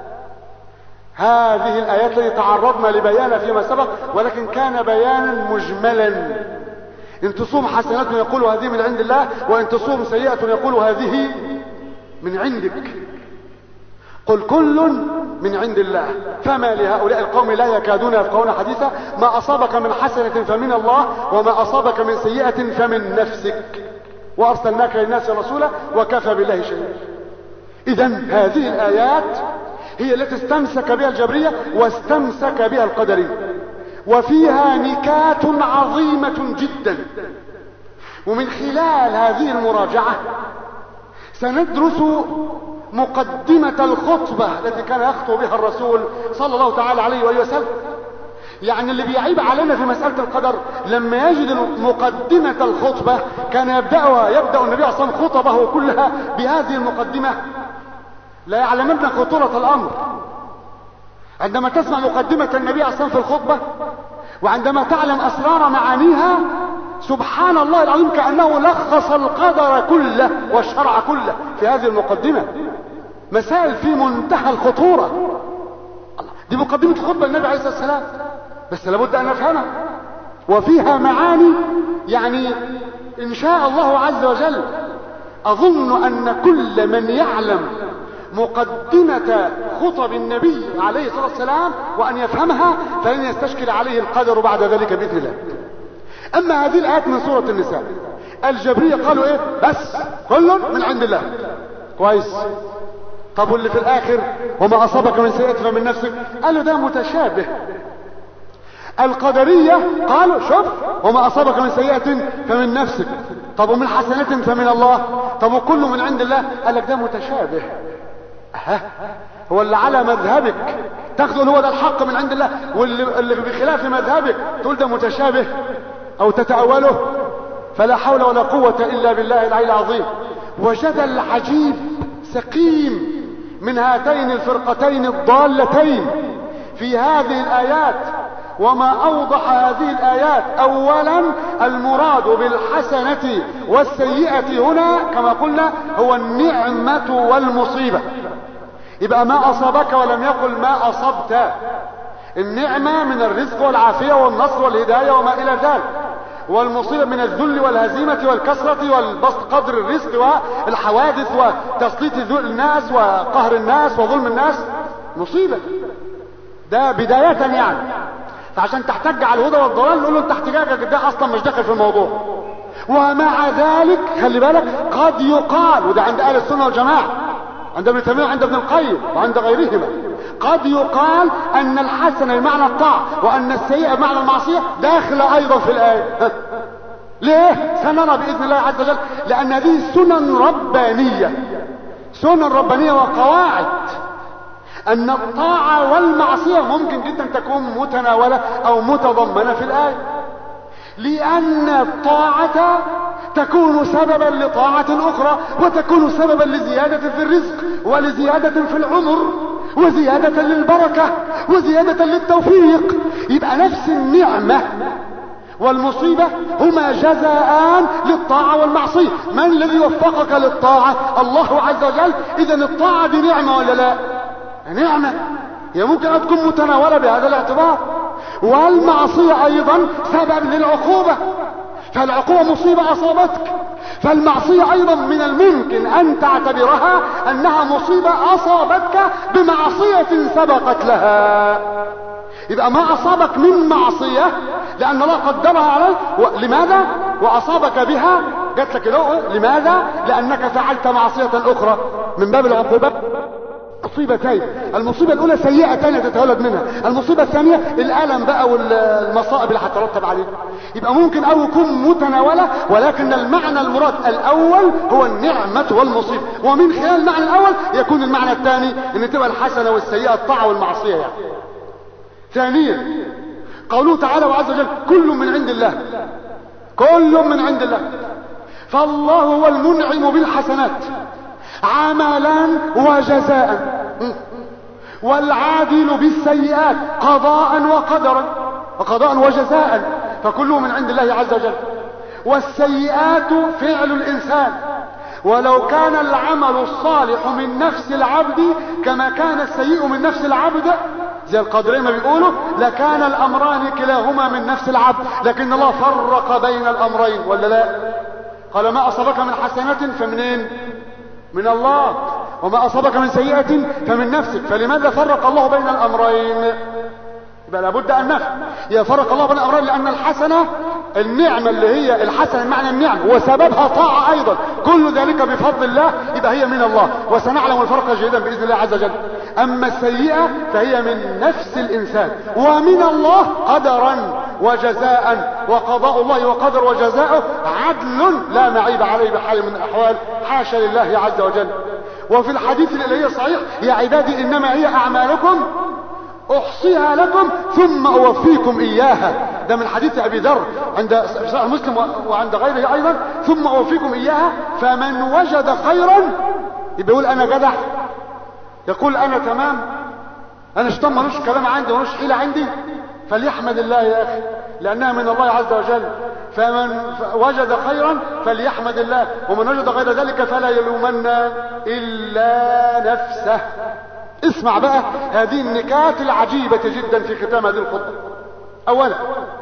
هذه الآيات التي تعرضنا لبيانها فيما سبق، ولكن كان بيانا مجملا. إن تصوم حسنة يقول هذه من عند الله، وإن تصوم سيئة يقول هذه من عندك. قل كل من عند الله فما لهؤلاء القوم لا يكادون يفقهون حديثا. ما أصابك من حسنة فمن الله، وما أصابك من سيئة فمن نفسك، وأرسلناك للناس رسولا وكفى بالله شهيدا. إذن هذه الآيات هي التي استمسك بها الجبرية واستمسك بها القدرية، وفيها نكات عظيمة جدا. ومن خلال هذه المراجعة سندرس مقدمة الخطبة التي كان يخطب بها الرسول صلى الله تعالى عليه وآله وسلم. يعني اللي بيعيب علينا في مسألة القدر لما يجد مقدمة الخطبة كان يبدأ النبي صلى الله عليه وسلم خطبه كلها بهذه المقدمة، لا يعلمن خطورة الأمر. عندما تسمع مقدمة النبي صلى الله عليه وسلم في الخطبة، وعندما تعلم أسرار معانيها، سبحان الله العظيم كأنه لخص القدر كله والشرع كله في هذه المقدمة. مسائل في منتهى الخطورة. دي مقدمة الخطبة النبي عليه الصلاة والسلام، بس لابد أن نفهمها، وفيها معاني يعني إن شاء الله عز وجل أظن أن كل من يعلم مقدمة خطب النبي عليه الصلاة والسلام وأن يفهمها فلن يستشكل عليه القدر بعد ذلك بإذن الله. أما هذه الآيات من سورة النساء، الجبرية قالوا إيه؟ بس كل من عند الله. كويس. طب واللي في الآخر وما أصابك من سيئة فمن نفسك، قالوا ده متشابه. القدرية قالوا شوف وما أصابك من سيئة فمن نفسك، طب ومن حسنة فمن الله، طب وكل من عند الله، قال لك ده متشابه. هو اللي على مذهبك تاخذه هو ده الحق من عند الله، واللي بخلاف مذهبك تقول ده متشابه او تتأوله. فلا حول ولا قوة الا بالله العلي العظيم. وجدل عجيب سقيم من هاتين الفرقتين الضالتين في هذه الآيات. وما أوضح هذه الآيات، أولا المراد بالحسنة والسيئة هنا كما قلنا هو النعمة والمصيبة. يبقى ما أصابك ولم يقل ما أصبت. النعمة من الرزق والعافية والنصر والهداية وما إلى ذلك، والمصيبة من الذل والهزيمة والكسرة والبسط قدر الرزق والحوادث وتسليط الناس وقهر الناس وظلم الناس، مصيبة. ده بداية يعني. فعشان تحتج على الهدى والضلال نقول له انت احتجاجك ده اصلا مش داخل في الموضوع. ومع ذلك خلي بالك قد يقال، وده عند اهل السنة والجماعة، عند ابن تيمية وعند ابن القيم وعند غيرهما، قد يقال ان الحسنة بمعنى الطاعة وان السيئة بمعنى المعصية داخلة ايضا في الآية. ليه؟ سنرى بإذن الله عز وجل، لان هذه سنن ربانية، سنن ربانية وقواعد ان الطاعة والمعصية ممكن جدا تكون متناولة او متضمنة في الآية، لان الطاعة تكون سببا لطاعة اخرى، وتكون سببا لزيادة في الرزق ولزيادة في العمر وزيادة للبركة وزيادة للتوفيق. يبقى نفس النعمة والمصيبة هما جزاءان للطاعة والمعصية. من الذي وفقك للطاعة؟ الله عز وجل. إذا الطاعة دي نعمة ولا لا؟ نعمة، هي ممكن أن تكون متناولة بهذا الاعتبار. والمعصية أيضا سبب للعقوبة، فالعقوبة مصيبة أصابتك، فالمعصية أيضا من الممكن أن تعتبرها أنها مصيبة أصابتك بمعصية سبقت لها. يبقى ما أصابك من معصية لأن الله قدرها عليك، لماذا؟ وأصابك بها قلت لك لماذا؟ لأنك فعلت معصية أخرى من باب العقوبة. مصيبتين، المصيبة الأولى سيئة تانية تتولد منها، المصيبة الثانية الألم بقى والمصائب اللي هترتب عليه. يبقى ممكن أو يكون متناولة، ولكن المعنى المراد الأول هو النعمة والمصيبة، ومن خلال المعنى الأول يكون المعنى الثاني ان تبقى الحسنة والسيئة الطاعة والمعصية يعني. ثانيا قوله تعالى وعز وجل كل من عند الله، كل من عند الله، فالله هو المنعم بالحسنات عملا وجزاء، والعادل بالسيئات قضاء وقدرا، وقضاء وجزاء، فكله من عند الله عز وجل. والسيئات فعل الإنسان، ولو كان العمل الصالح من نفس العبد كما كان السيء من نفس العبد زي القادرين ما بيقولوا لكان الأمران كلاهما من نفس العبد، لكن الله فرق بين الأمرين ولا لا؟ قال ما أصابك من حسنة فمنين؟ من الله، وما أصابك من سيئة فمن نفسك. فلماذا فرق الله بين الأمرين؟ يبقى لابد أن نفهم يفرق الله بين الأمرين، لأن الحسنة النعمة اللي هي الحسنة معنى النعمة وسببها طاعة أيضا، كل ذلك بفضل الله، يبقى هي من الله، وسنعلم الفرق جيدا بإذن الله عز وجل. أما السيئة فهي من نفس الإنسان ومن الله قدرا وجزاء، وقضاء الله وقدر وجزاؤه عدل لا معيب عليه بحال من الأحوال، حاشا لله عز وجل. وفي الحديث الإلهي الصحيح يا عبادي إنما هي أعمالكم أحصيها لكم ثم أوفيكم إياها، ده من حديث أبي ذر عند صحيح مسلم وعند غيره أيضا، ثم أوفيكم إياها فمن وجد خيرا يبقى يقول أنا جدع، يقول أنا تمام، أنا شطم ملوش كلام عندي ملوش حيلة عندي، فليحمد الله يا أخي لأنها من الله عز وجل. فمن وجد خيرا فليحمد الله، ومن وجد غير ذلك فلا يلومن إلا نفسه. اسمع بقى هذه النكات العجيبة جدا في ختام هذه الخطبة. اولا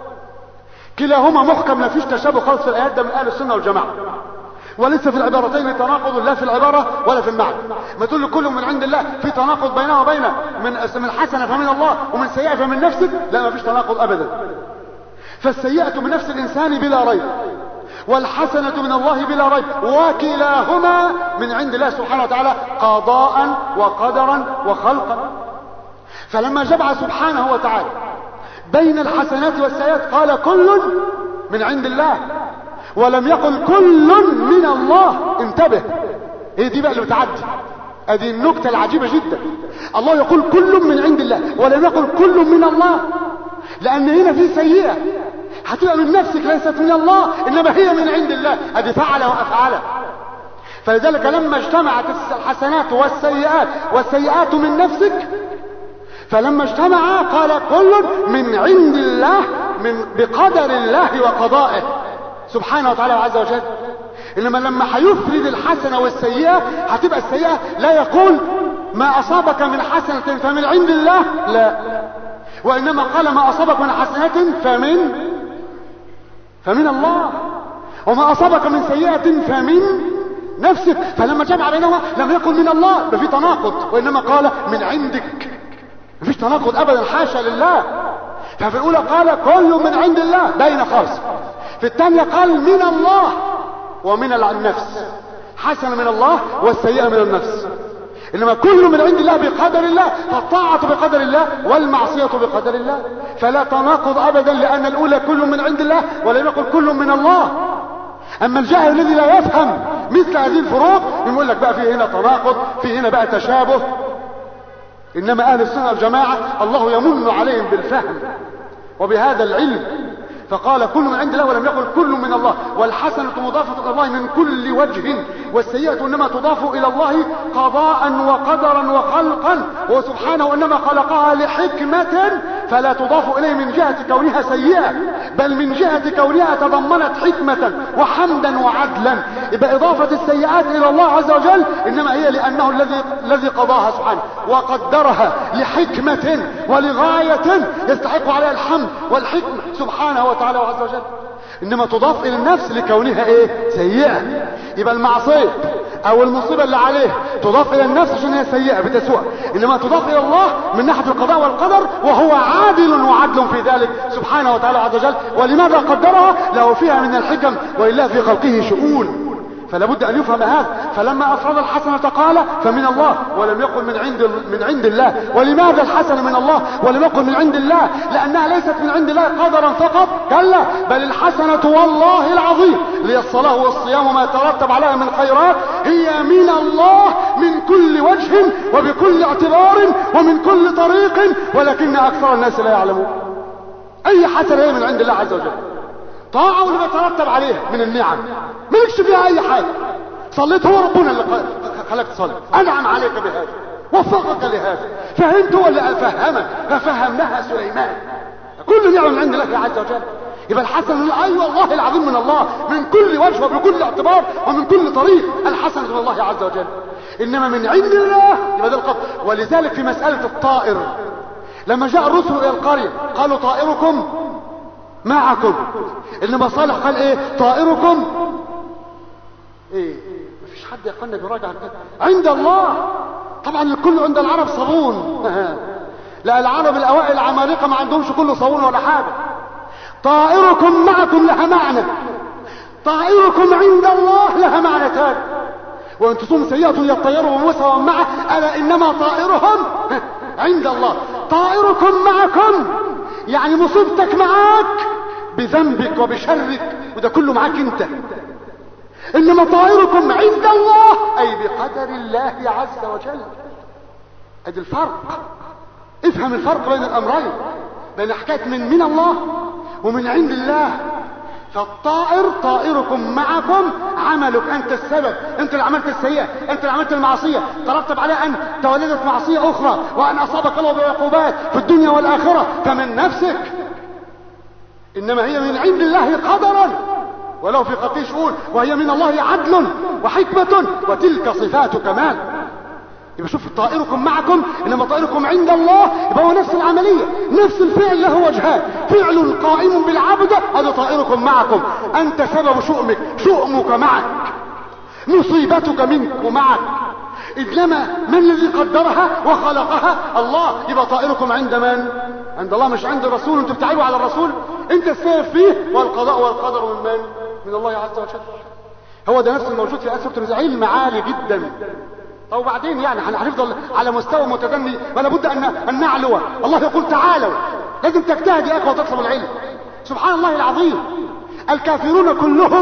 كلاهما محكم، لا فيش تشابه خالص في الايات، ده من اهل السنة والجماعة، وليس في العبارتين تناقض لا في العبارة ولا في المعنى. ما تقول لي كل من عند الله في تناقض بينه وبين من حسنة فمن الله ومن سيئة فمن نفسك، لا ما فيش تناقض ابدا. فالسيئة من نفس الانسان بلا ريب، والحسنة من الله بلا ريب، وكلاهما من عند الله سبحانه وتعالى قضاء وقدرا وخلقا. فلما جمع سبحانه وتعالى بين الحسنات والسيئات قال كل من عند الله، ولم يقل كل من الله. انتبه، هي دي بقى اللي بتعدي، ادي النكتة العجيبة جدا. الله يقول كل من عند الله ولم يقل كل من الله، لان هنا في سيئة هتبقى من نفسك ليست من الله، انما هي من عند الله، ادي فعل وافعل. فلذلك لما اجتمعت الحسنات والسيئات والسيئات من نفسك، فلما اجتمعا قال كل من عند الله بقدر الله وقضائه سبحانه وتعالى عز وجل. انما لما هيفرد الحسنة والسيئة هتبقى السيئة لا يقول ما اصابك من حسنة فمن عند الله، لا، وانما قال ما اصابك من حسنة فمن الله، وما اصابك من سيئة فمن نفسك. فلما جمع بينهما لم يقل من الله، ده في تناقض، وانما قال من عندك، مفيش تناقض ابدا، حاشا لله. ففي الاولى قال كل من عند الله باين خالص، في الثانية قال من الله ومن النفس، حسنة من الله والسيئة من النفس. انما كل من عند الله بقدر الله، فالطاعة بقدر الله والمعصية بقدر الله، فلا تناقض ابدا، لان الاولى كل من عند الله ولم يقل كل من الله. اما الجاهل الذي لا يفهم مثل هذه الفروق يقول لك بقى في هنا تناقض، في هنا بقى تشابه. انما اهل السنة والجماعة الله يمن عليهم بالفهم وبهذا العلم، فقال كل من عند الله ولم يقل كل من الله. والحسنة مضافة الى الله من كل وجه، والسيئة انما تضاف الى الله قضاء وقدرا وخلقا، هو سبحانه انما خلقها لحكمة فلا تضاف اليه من جهة كونها سيئة، بل من جهة كونها تضمنت حكمة وحمدا وعدلا. يبقى اضافة السيئات الى الله عز وجل انما هي لانه الذي قضاها سبحانه وقدرها لحكمة ولغاية يستحق عليها الحمد والحكمة سبحانه وتعالى وعز وجل. انما تضاف الى النفس لكونها ايه؟ سيئة. يبقى المعصية او المصيبة اللي عليه تضاف الى النفس عشان هي سيئة بتسوء، انما تضاف الى الله من ناحية القضاء والقدر وهو عادل وعدل في ذلك سبحانه وتعالى عز وجل. ولماذا قدرها؟ له فيها من الحكم ولله في خلقه شؤون، فلا بد ان يفهم هذا. فلما افرد الحسنة قال فمن الله ولم يقل من عند الله. ولماذا الحسنة من الله ولم يقل من عند الله؟ لانها ليست من عند الله قدرا فقط، كلا، بل الحسنة والله العظيم لي الصلاة والصيام وما يترتب عليها من خيرات هي من الله من كل وجه وبكل اعتبار ومن كل طريق، ولكن اكثر الناس لا يعلمون. اي حسنة هي من عند الله عز وجل، طاعة واللي بيترتب عليها من النعم مالكش فيها اي حاجة. صليت، هو ربنا اللي خلقك تصلي، انعم عليك بهذا وفقك لهذا، فهمت ولا افهمك؟ ففهمناها سليمان. كل نعم من عند الله عز وجل. يبقى الحسن ايوه والله العظيم من الله من كل وجه وبكل اعتبار ومن كل طريق، الحسن من الله عز وجل. انما من عند الله يبقى ده القدر. ولذلك في مسألة الطائر لما جاء الرسل الى القرية قالوا طائركم معكم، انما صالح قال ايه؟ طائركم ايه؟ مفيش حد يقلنا براجع كده عند الله. طبعا الكل عند العرب صابون لا، العرب الاوائل العمالقه ما عندهمش كله صابون ولا حاجه. طائركم معكم لها معنى، طائركم عند الله لها معنى ثاني. وان تصوم سيئة يطيروا وموسى معه الا انما طائرهم عند الله. طائركم معكم يعني مصيبتك معاك بذنبك وبشرك وده كله معاك انت، انما طائركم عند الله اي بقدر الله عز وجل. ادي الفرق. افهم الفرق بين الامرين، بين حكاية من الله ومن عند الله. فالطائر طائركم معكم، عملك انت السبب، انت اللي عملت السيئة، انت اللي عملت المعصية، ترتب عليها ان تولدت معصية اخرى وان اصابك الله بعقوبات في الدنيا والاخرة، فمن نفسك. انما هي من عند الله قدرا ولو في خطيه شؤون، وهي من الله عدل وحكمة وتلك صفات كمال. يبقى شوف طائركم معكم انما طائركم عند الله، يبقى هو نفس العملية نفس الفعل له وجهان، فعل قائم بالعبد هذا طائركم معكم، انت سبب شؤمك، شؤمك معك، مصيبتك منك ومعك. انما من الذي قدرها وخلقها؟ الله. يبقى طائركم عند من؟ عند الله مش عند الرسول. انتوا بتعيبوا على الرسول، انت السبب فيه، والقضاء والقدر من من؟ من الله عز وجل. هو ده نفس الموجود في سورة النساء، علم عالي جدا. طب وبعدين يعني هنفضل على مستوى متدني؟ ولا بد ان نعلو. الله يقول تعالوا، لازم تجتهد يا اخوة وتطلب العلم. سبحان الله العظيم. الكافرون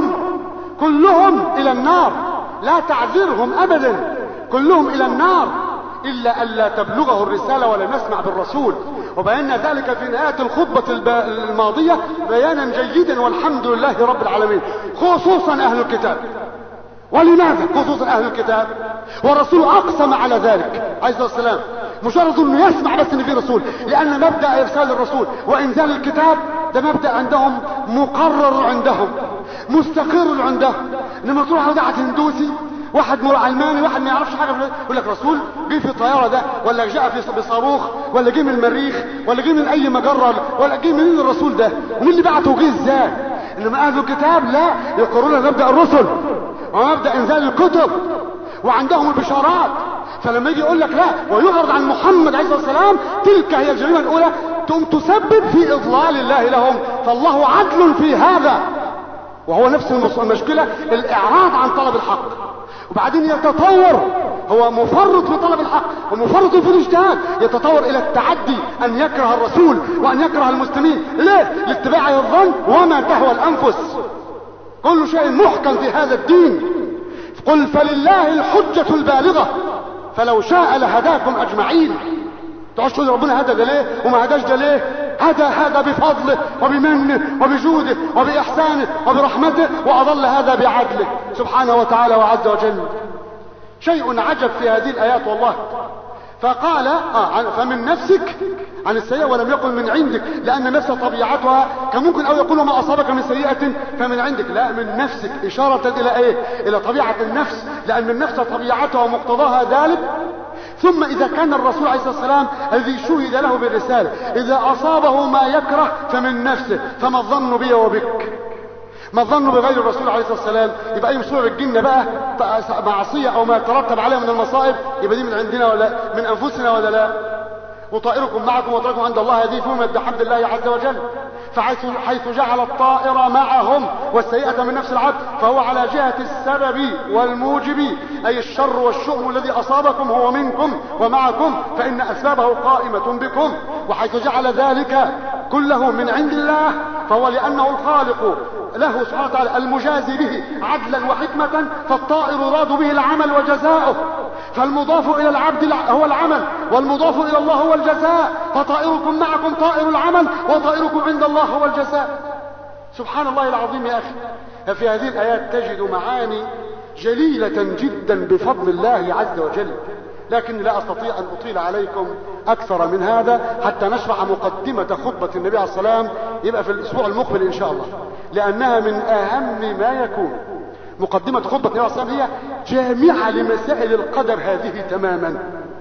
كلهم الى النار، لا تعذرهم ابدا، كلهم الى النار الا الا تبلغه الرسالة ولم يسمع بالرسول. وبينا ذلك في نهاية الخطبة الماضية بيانا جيدا والحمد لله رب العالمين. خصوصا اهل الكتاب. ولماذا خصوصا اهل الكتاب؟ والرسول اقسم على ذلك عليه الصلاة والسلام. مجرد انه يسمع بس ان في رسول، لان مبدأ ارسال الرسول وانزال الكتاب ده مبدأ عندهم مقرر، عندهم مستقر عندهم. لما تروح على هندوسي، واحد علماني، واحد ما يعرفش حاجه، يقول لك رسول جه في الطياره ده، ولا جاء في بصاروخ، ولا جه من المريخ، ولا جه من اي مجره، ولا جه منين الرسول ده، ومين اللي بعته وجه ازاي؟ انما اهل الكتاب لا، يقرون مبدا الرسل ومبدا انزال الكتب، وعندهم البشارات. فلما يجي يقول لك لا ويعرض عن محمد عليه الصلاه والسلام، تلك هي الجريمه الاولى، تقوم تسبب في اضلال الله لهم. فالله عدل في هذا، وهو نفس المشكله، الاعراض عن طلب الحق. وبعدين يتطور، هو مفرط في طلب الحق ومفرط في الاجتهاد، يتطور الى التعدي، ان يكره الرسول وان يكره المسلمين. ليه؟ لاتباع الظن وما تهوى الانفس. كل شيء محكم في هذا الدين. قل فلله الحجة البالغة فلو شاء لهداكم اجمعين. تعالوا تقول ربنا هدى ده ليه وما هداش ده ليه؟ هذا بفضله وبمنه وبجوده وبإحسانه وبرحمته، وأضل هذا بعدله سبحانه وتعالى وعز وجل. شيء عجب في هذه الآيات والله. فقال فمن نفسك عن السيئة، ولم يقل من عندك، لأن النفس طبيعتها كان ممكن أو يقول ما أصابك من سيئة فمن عندك، لا، من نفسك، إشارة إلى إيه؟ إلى طبيعة النفس، لأن النفس طبيعتها ومقتضاها ذلك. ثم إذا كان الرسول عليه الصلاة والسلام الذي شهد له بالرسالة إذا أصابه ما يكره فمن نفسه، فما الظن بي وبك؟ ما الظن بغير الرسول عليه الصلاة والسلام؟ يبقى أي مصيبة الجن بقى معصية أو ما يترتب عليها من المصائب، يبقى دي من عندنا ولا من أنفسنا ولا لا؟ وطائركم معكم وطائركم عند الله يهديكم بحمد الله عز وجل. فحيث جعل الطائر معهم والسيئة من نفس العبد، فهو على جهة السبب والموجب، أي الشر والشؤم الذي أصابكم هو منكم ومعكم، فإن أسبابه قائمة بكم. وحيث جعل ذلك كله من عند الله، فهو لأنه الخالق له سبحانه وتعالى المجازي به عدلا وحكمة، فالطائر يراد به العمل وجزاؤه. فالمضاف إلى العبد هو العمل، والمضاف إلى الله هو الجزاء. فطائركم معكم طائر العمل، وطائركم عند الله هو الجزاء. سبحان الله العظيم يا أخي. ففي هذه الآيات تجد معاني جليلة جدا بفضل الله عز وجل، لكن لا أستطيع أن أطيل عليكم أكثر من هذا حتى نشرح مقدمة خطبة النبي عليه الصلاة والسلام، يبقى في الأسبوع المقبل إن شاء الله، لأنها من أهم ما يكون. مقدمة خطبة النبي عليه الصلاة والسلام هي جامعة لمسائل القدر هذه تماما،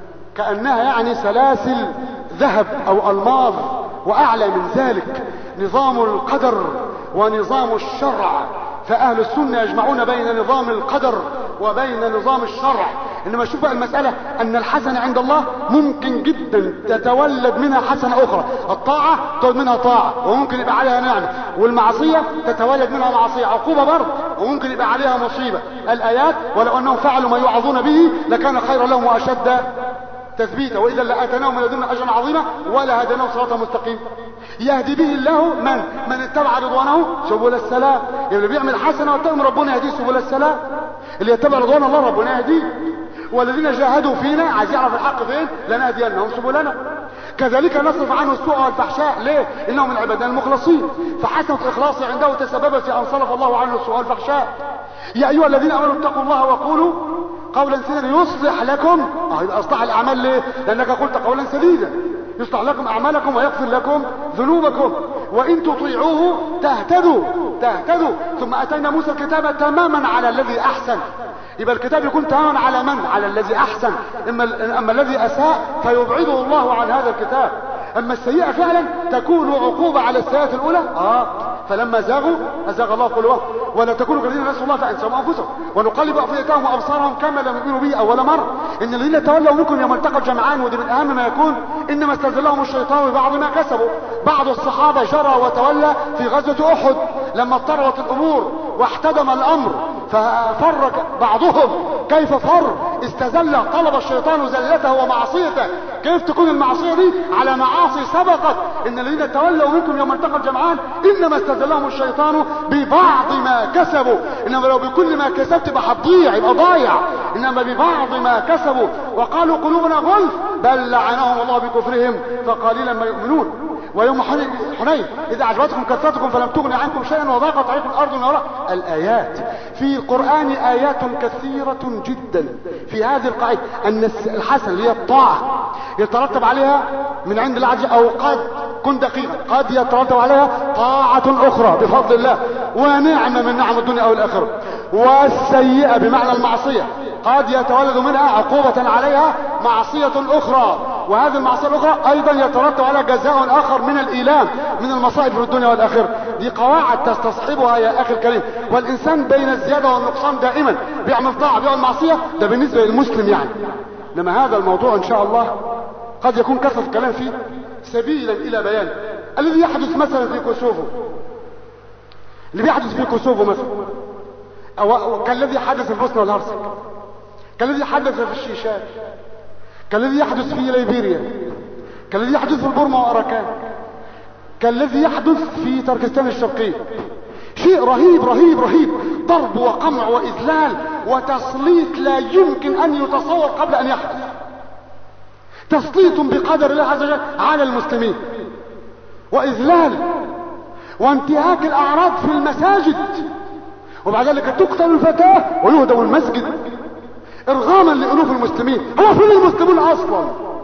كأنها يعني سلاسل ذهب أو ألماظ، وأعلى من ذلك نظام القدر ونظام الشرع. فأهل السنة يجمعون بين نظام القدر وبين نظام الشرع. إنما شوف بقى المسألة أن الحسنة عند الله ممكن جدا تتولد منها حسنة أخرى، الطاعة تولد منها طاعة وممكن يبقى عليها نعمة، والمعصية تتولد منها معصية عقوبة برضه وممكن يبقى عليها مصيبة. الآيات ولو أنهم فعلوا ما يوعظون به لكان خيرا لهم وأشد تثبيتا، وإذا لآتيناهم من لدنا أجرا عظيما ولهديناهم صراطا مستقيما. يهدي به الله من اتبع رضوانه سبل السلام. يعني اللي بيعمل حسنة واتقم ربنا يهديه سبل السلام، اللي يتبع رضوان الله ربنا يهديه. والذين جاهدوا فينا، عايز يعرف الحق فين، لنهدينهم سبلنا. كذلك نصرف عنه السوء والفحشاء، ليه؟ انه من عبادنا المخلصين، فحسنة اخلاصه عنده تسببت في ان صرف الله عنه السوء والفحشاء. يا ايها الذين امنوا اتقوا الله وقولوا قولا سديدا يصلح لكم. يبقى اصلح الاعمال ليه؟ لانك قلت قولا سديدا يصلح لكم اعمالكم ويغفر لكم ذنوبكم، وان تطيعوه تهتدوا. ثم اتينا موسى الكتاب تماما على الذي احسن. يبقى الكتاب يكون تماما على من؟ على الذي احسن. اما الذي اساء فيبعده الله عن هذا الكتاب. اما السيئة فعلا تكون عقوبة على السيئة الاولى. فلما زاغوا ازاغ الله قلوبهم، ولا تكونوا كالذين نسوا الله فانساهم انفسهم ونقلب افئدتهم وابصارهم كما لم يؤمنوا به اول مرة. ان الذين تولوا منكم يوم التقى الجمعان، ودي من اهم ما يكون، انما استزلهم الشيطان ببعض ما كسبوا. بعض الصحابة جرى وتولى في غزوة احد لما اضطرت الامور واحتدم الامر، ففرق بعضهم. كيف فر؟ استزل، طلب الشيطان زلته ومعصيته. كيف تكون المعصية دي على معاصي سبقت؟ ان الذين تولوا منكم يوم التقى الجمعان انما استزلهم الشيطان ببعض ما كسبوا. انما لو بكل ما كسبت يبقى هتضيع، يبقى ضايع. انما ببعض ما كسبوا، وقالوا قلوبنا غلف، بل لعنهم الله بكفرهم فقليلا ما يؤمنون. ويوم حنين إذا أعجبتكم كثرتكم فلم تغن عنكم شيئا وضاقت عليكم الأرض بما رحبت. الآيات في القرآن آيات كثيرة جدا في هذه القاعدة، أن الحسن اللي هي الطاعة يترتب عليها من عند الله عز وجل، أو قد كن دقيقا قد يترتب عليها طاعة أخرى بفضل الله ونعمة من نعم الدنيا أو الآخرة. والسيئة بمعنى المعصية قد يتولد منها عقوبة عليها معصية أخرى، وهذه المعصية الأخرى أيضا يترتب على جزاء آخر من الإيلام من المصائب في الدنيا والآخرة. دي قواعد تستصحبها يا أخي الكريم. والإنسان بين الزيادة والنقصان دائما، بيعمل طاعة بيعمل معصية، ده بالنسبة للمسلم يعني. لما هذا الموضوع إن شاء الله قد يكون كثرة الكلام فيه سبيلا إلى بيان الذي يحدث مثلا في كوسوفو، اللي بيحدث في كوسوفو مثلا، أو كالذي حدث في البوسنة والهرسك، كالذي حدث في الشيشان، كالذي يحدث في ليبيريا، كالذي يحدث في بورما وأراكان، كالذي يحدث في تركستان الشرقية. شيء رهيب رهيب رهيب، ضرب وقمع وإذلال وتسليط لا يمكن أن يتصور قبل أن يحدث. تسليط بقدر الله عز وجل على المسلمين، وإذلال وانتهاك الأعراض في المساجد، وبعد ذلك تقتل الفتاة ويهدم المسجد. ارغاما لألوف المسلمين. هو فين المسلمون اصلا؟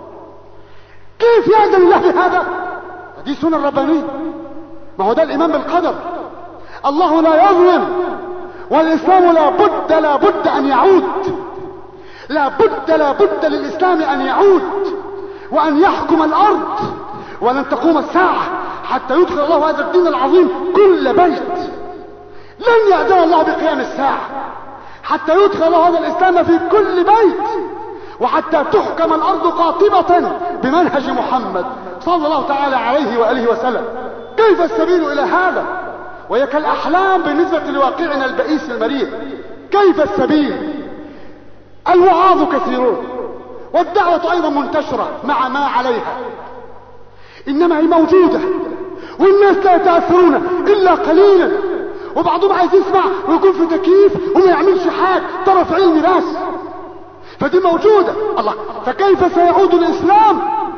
كيف يأذن الله بهذا؟ دي سنة ربانية. ما هو ده الإيمان بالقدر. الله لا يظلم، والإسلام لا بد أن يعود. لا بد للإسلام أن يعود وأن يحكم الأرض، ولن تقوم الساعة حتى يدخل الله هذا الدين العظيم كل بيت. لن يأذن الله بقيام الساعة حتى يدخل الله هذا الإسلام في كل بيت، وحتى تحكم الأرض قاطبة بمنهج محمد صلى الله تعالى عليه وآله وسلم. كيف السبيل إلى هذا؟ وهي كالأحلام بالنسبة لواقعنا البئيس المريض. كيف السبيل؟ الوعاظ كثيرون، والدعوة أيضا منتشرة مع ما عليها، إنما هي موجودة والناس لا يتأثرون إلا قليلا، وبعضهم عايز يسمع ويكون في تكييف وما يعملش حاجة، طرف علمي بس. فدي موجودة. الله، فكيف سيعود الإسلام؟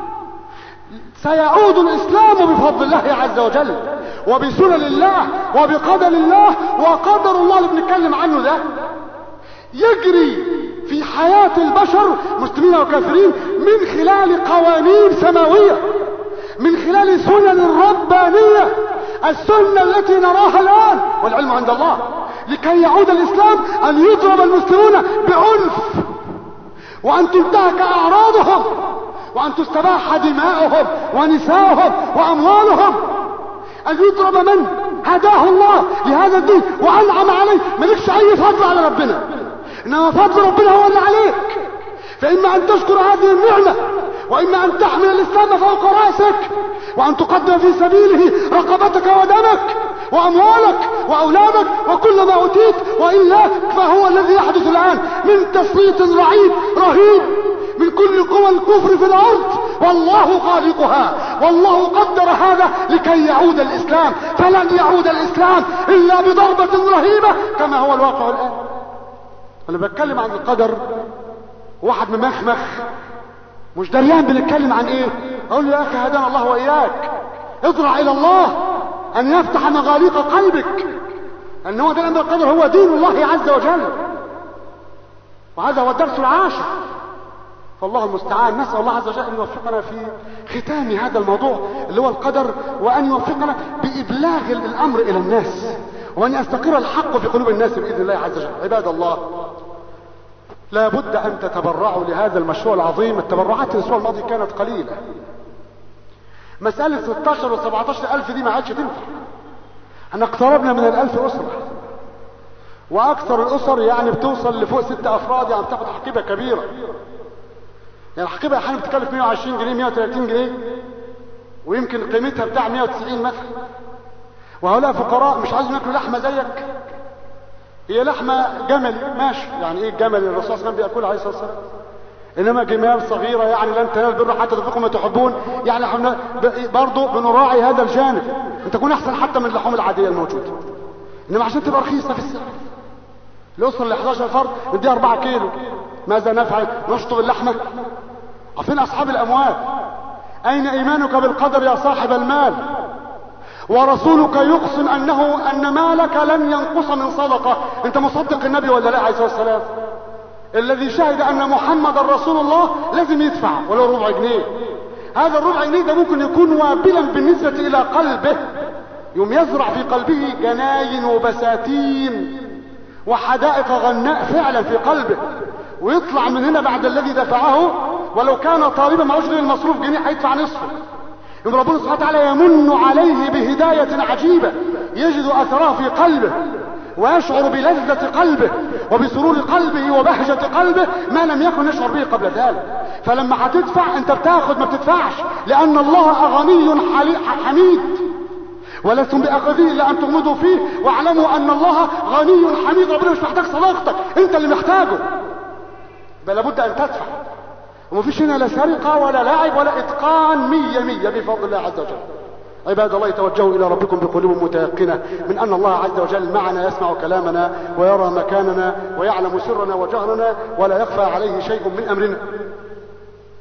سيعود الإسلام بفضل الله عز وجل وبسنن الله وبقدر الله. وقدر الله اللي بنتكلم عنه ده يجري في حياة البشر مسلمين وكافرين من خلال قوانين سماوية، من خلال سنن ربانية، السنة التي نراها الآن والعلم عند الله. لكي يعود الإسلام أن يضرب المسلمون بعنف، وأن تنتهك أعراضهم، وأن تستباح دماؤهم ونساؤهم وأموالهم، أن يضرب من هداه الله لهذا الدين وأنعم عليه. مالكش أي فضل على ربنا، إنما فضل ربنا هو اللي عليك. فإما أن تشكر هذه النعمة، وإما أن تحمل الإسلام فوق رأسك، وأن تقدم في سبيله رقبتك ودمك وأموالك وأولادك وكل ما أوتيت. وإلا فهو الذي يحدث الآن من تسليط رهيب من كل قوى الكفر في الأرض، والله خالقها، والله قدر هذا لكي يعود الإسلام. فلن يعود الإسلام إلا بضربة رهيبة كما هو الواقع الآن. أنا بتكلم عن القدر، واحد ممخمخ مش دريان بنتكلم عن ايه، اقول له يا اخي هدانا الله واياك، اضرع الى الله ان يفتح مغاليق قلبك، ان هو ده الامر القدر، هو دين الله عز وجل، وهذا هو الدرس العاشر. فالله المستعان. نسأل الله عز وجل ان يوفقنا في ختام هذا الموضوع اللي هو القدر، وان يوفقنا بابلاغ الامر الى الناس، وان يستقر الحق في قلوب الناس باذن الله عز وجل. عباد الله، لا بد ان تتبرعوا لهذا المشروع العظيم. التبرعات الاسبوع الماضي كانت قليلة، مسألة 16 و 17 ألف دي ما عادش تنفع. احنا اقتربنا من 1000 أسرة، واكثر الاسر يعني بتوصل لفوق 6 أفراد، يعني بتاخد حقيبة كبيرة. يعني الحقيبة احيانا بتكلف 120 جنيه 130 جنيه، ويمكن قيمتها بتاع 190 مثلا. وهؤلاء فقراء مش عايزين ياكلوا لحمة زيك، هي لحمة جمل ماشي، يعني ايه الجمل الرسول صلى الله عليه وسلم بياكلها عليه الصلاة والسلام، انما جمال صغيرة يعني لن تنال البر حتى تنفقوا ما تحبون. يعني احنا برضو بنراعي هذا الجانب، ان تكون احسن حتى من اللحوم العادية الموجودة، انما عشان تبقى رخيصة في السعر. الاسرة اللي 11 فرد نديها 4 كيلو، ماذا نفعل؟ نشطب اللحمة؟ عارفين اصحاب الاموال، اين ايمانك بالقدر يا صاحب المال؟ ورسولك يقسم ان مالك لن ينقص من صدقة. انت مصدق النبي ولا لا عليه الصلاة والسلام؟ الذي شهد ان محمد رسول الله لازم يدفع ولو ربع جنيه. هذا الربع جنيه ده ممكن يكون وابلا بالنسبة الى قلبه، يوم يزرع في قلبه جناين وبساتين وحدائق غناء فعلا في قلبه، ويطلع من هنا بعد الذي دفعه ولو كان طالبا معوش غير المصروف جنيه هيدفع نصفه. يوم ربنا سبحانه وتعالى يمن عليه بهداية عجيبة، يجد اثرها في قلبه، ويشعر بلذة قلبه وبسرور قلبه وبهجة قلبه ما لم يكن يشعر به قبل ذلك. فلما هتدفع انت بتاخد ما بتدفعش، لان الله غني حميد، ولستم بأخذين الا ان تغمضوا فيه، واعلموا ان الله غني حميد. ربنا مش محتاج صداقتك، انت اللي محتاجه، بل لابد ان تدفع. ومفيش هنا لا سرقة ولا لاعب ولا اتقان، 100 بفضل الله عز وجل. عباد الله، توجهوا الى ربكم بقلوب متيقنة من ان الله عز وجل معنا، يسمع كلامنا ويرى مكاننا ويعلم سرنا وجهرنا، ولا يخفى عليه شيء من امرنا.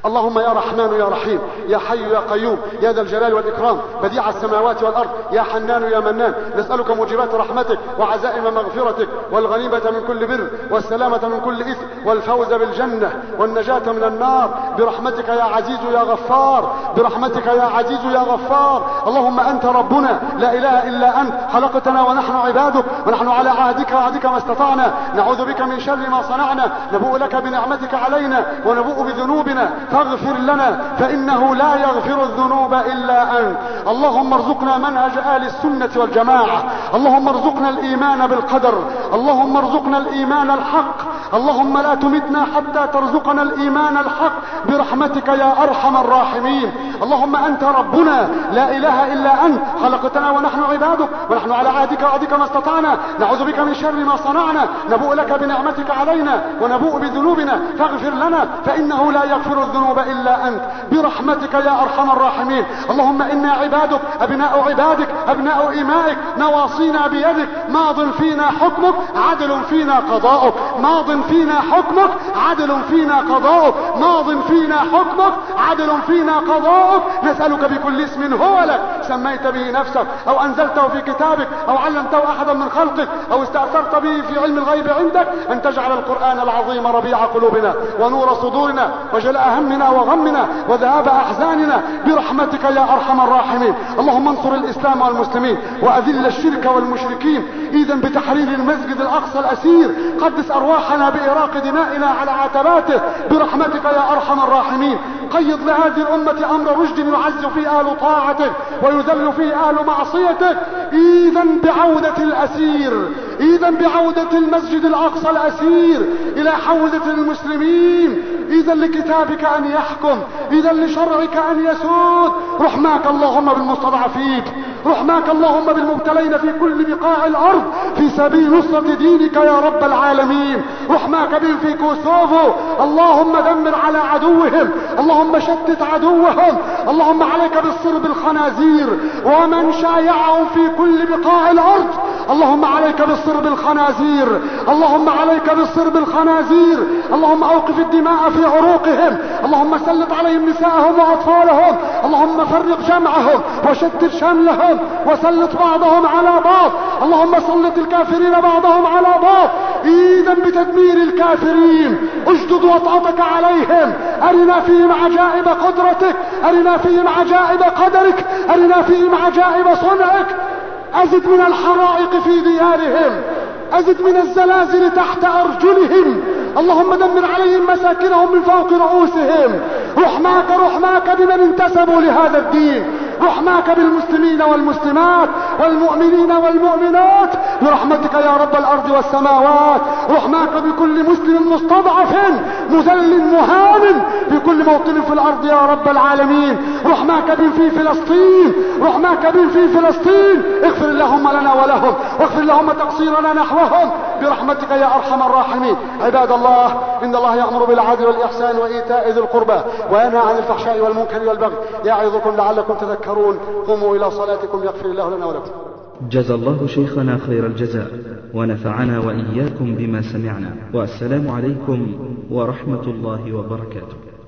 اللهم يا رحمن يا رحيم يا حي يا قيوم يا ذا الجلال والإكرام بديع السماوات والأرض يا حنان يا منان، نسألك موجبات رحمتك وعزائم مغفرتك والغنيمة من كل بر والسلامة من كل إثم والفوز بالجنة والنجاة من النار برحمتك يا عزيز يا غفار، برحمتك يا عزيز يا غفار. اللهم أنت ربنا لا إله إلا أنت، خلقتنا ونحن عبادك ونحن على عهدك وعهدك ما استطعنا، نعوذ بك من شر ما صنعنا، نبوء لك بنعمتك علينا ونبوء بذنوبنا فاغفر لنا فإنه لا يغفر الذنوب إلا أنت. اللهم ارزقنا منهج آل السنة والجماعة، اللهم ارزقنا الإيمان بالقدر، اللهم ارزقنا الإيمان الحق، اللهم لا تمتنا حتى ترزقنا الإيمان الحق برحمتك يا أرحم الراحمين. اللهم أنت ربنا لا إله إلا أنت، خلقتنا ونحن عبادك ونحن على عهدك وعهدك ما استطعنا، نعوذ بك من شر ما صنعنا، نبوء لك بنعمتك علينا ونبوء بذنوبنا فاغفر لنا فإنه لا يغفر الذنوب إلا أنت برحمتك يا أرحم الراحمين. اللهم إنا عبادك أبناء عبادك أبناء إمائك، نواصينا بيدك، ماض فينا حكمك عدل فينا قضاؤك، ماض فينا حكمك عدل فينا قضاؤك، ماض فينا حكمك عدل فينا قضاؤك. نسألك بكل اسم هو لك سميت به نفسك أو أنزلته في كتابك أو علمته أحدا من خلقك أو استأثرت به في علم الغيب عندك أن تجعل القرآن العظيم ربيع قلوبنا ونور صدورنا وجلاء همنا وغمنا وذهاب أحزاننا برحمتك يا أرحم الراحمين. اللهم انصر الإسلام والمسلمين وأذل الشرك والمشركين، إذن بتحرير المسجد الأقصى الأسير، قدس أرواحنا بإراق دمائنا على عتباته برحمتك يا أرحم الراحمين. قيض لهذه الأمة أمر رشد يعز فيه أهل طاعتك ويذل فيه أهل معصيتك، إذن بعودة الأسير، إذن بعودة المسجد الأقصى الأسير إلى حوزة المسلمين، إذن لكتابك أن يحكم، إذن لشرعك أن يسود. رحماك اللهم بالمستضعفين، رحماك اللهم بالمبتلين في كل بقاع الأرض في سبيل نصرة دينك يا رب العالمين. رحماك بهم في كوسوفو، اللهم دمر على عدوهم، اللهم شتت عدوهم، اللهم عليك بالصرب الخنازير ومن شايعهم في كل بقاع الأرض، اللهم عليك بالصرب الخنازير، اللهم عليك بالصرب الخنازير، اللهم اوقف الدماء في عروقهم، اللهم سلط عليهم نساءهم واطفالهم، اللهم فرق جمعهم وشتت شملهم وسلط بعضهم على بعض، اللهم سلط الكافرين بعضهم على بعض، ايدا بتدمير الكافرين. اشدد وطأتك عليهم، ارنا فيهم عجائب قدرتك، ارنا فيهم عجائب قدرك، ارنا فيهم عجائب صنعك. أزد من الحرائق في ديارهم، أزد من الزلازل تحت أرجلهم، اللهم دمر عليهم مساكنهم من فوق رؤوسهم. رحماك رحماك بمن انتسبوا لهذا الدين، رحماك بالمسلمين والمسلمات والمؤمنين والمؤمنات برحمتك يا رب الأرض والسماوات. رحماك بكل مسلم مستضعف مذل مهان في كل موطن في الأرض يا رب العالمين. رحماك بهم في فلسطين، رحماك بهم في فلسطين. اغفر اللهم لنا ولهم، واغفر اللهم تقصيرنا نحوهم برحمتك يا أرحم الراحمين. عباد الله، إن الله يأمر بالعدل والإحسان وإيتاء ذي القربى وينهى عن الفحشاء والمنكر والبغي يعظكم لعلكم تذكرون. قوموا إلى صلاتكم يغفر الله لنا ولكم. جزى الله شيخنا خير الجزاء ونفعنا وإياكم بما سمعنا، والسلام عليكم ورحمة الله وبركاته.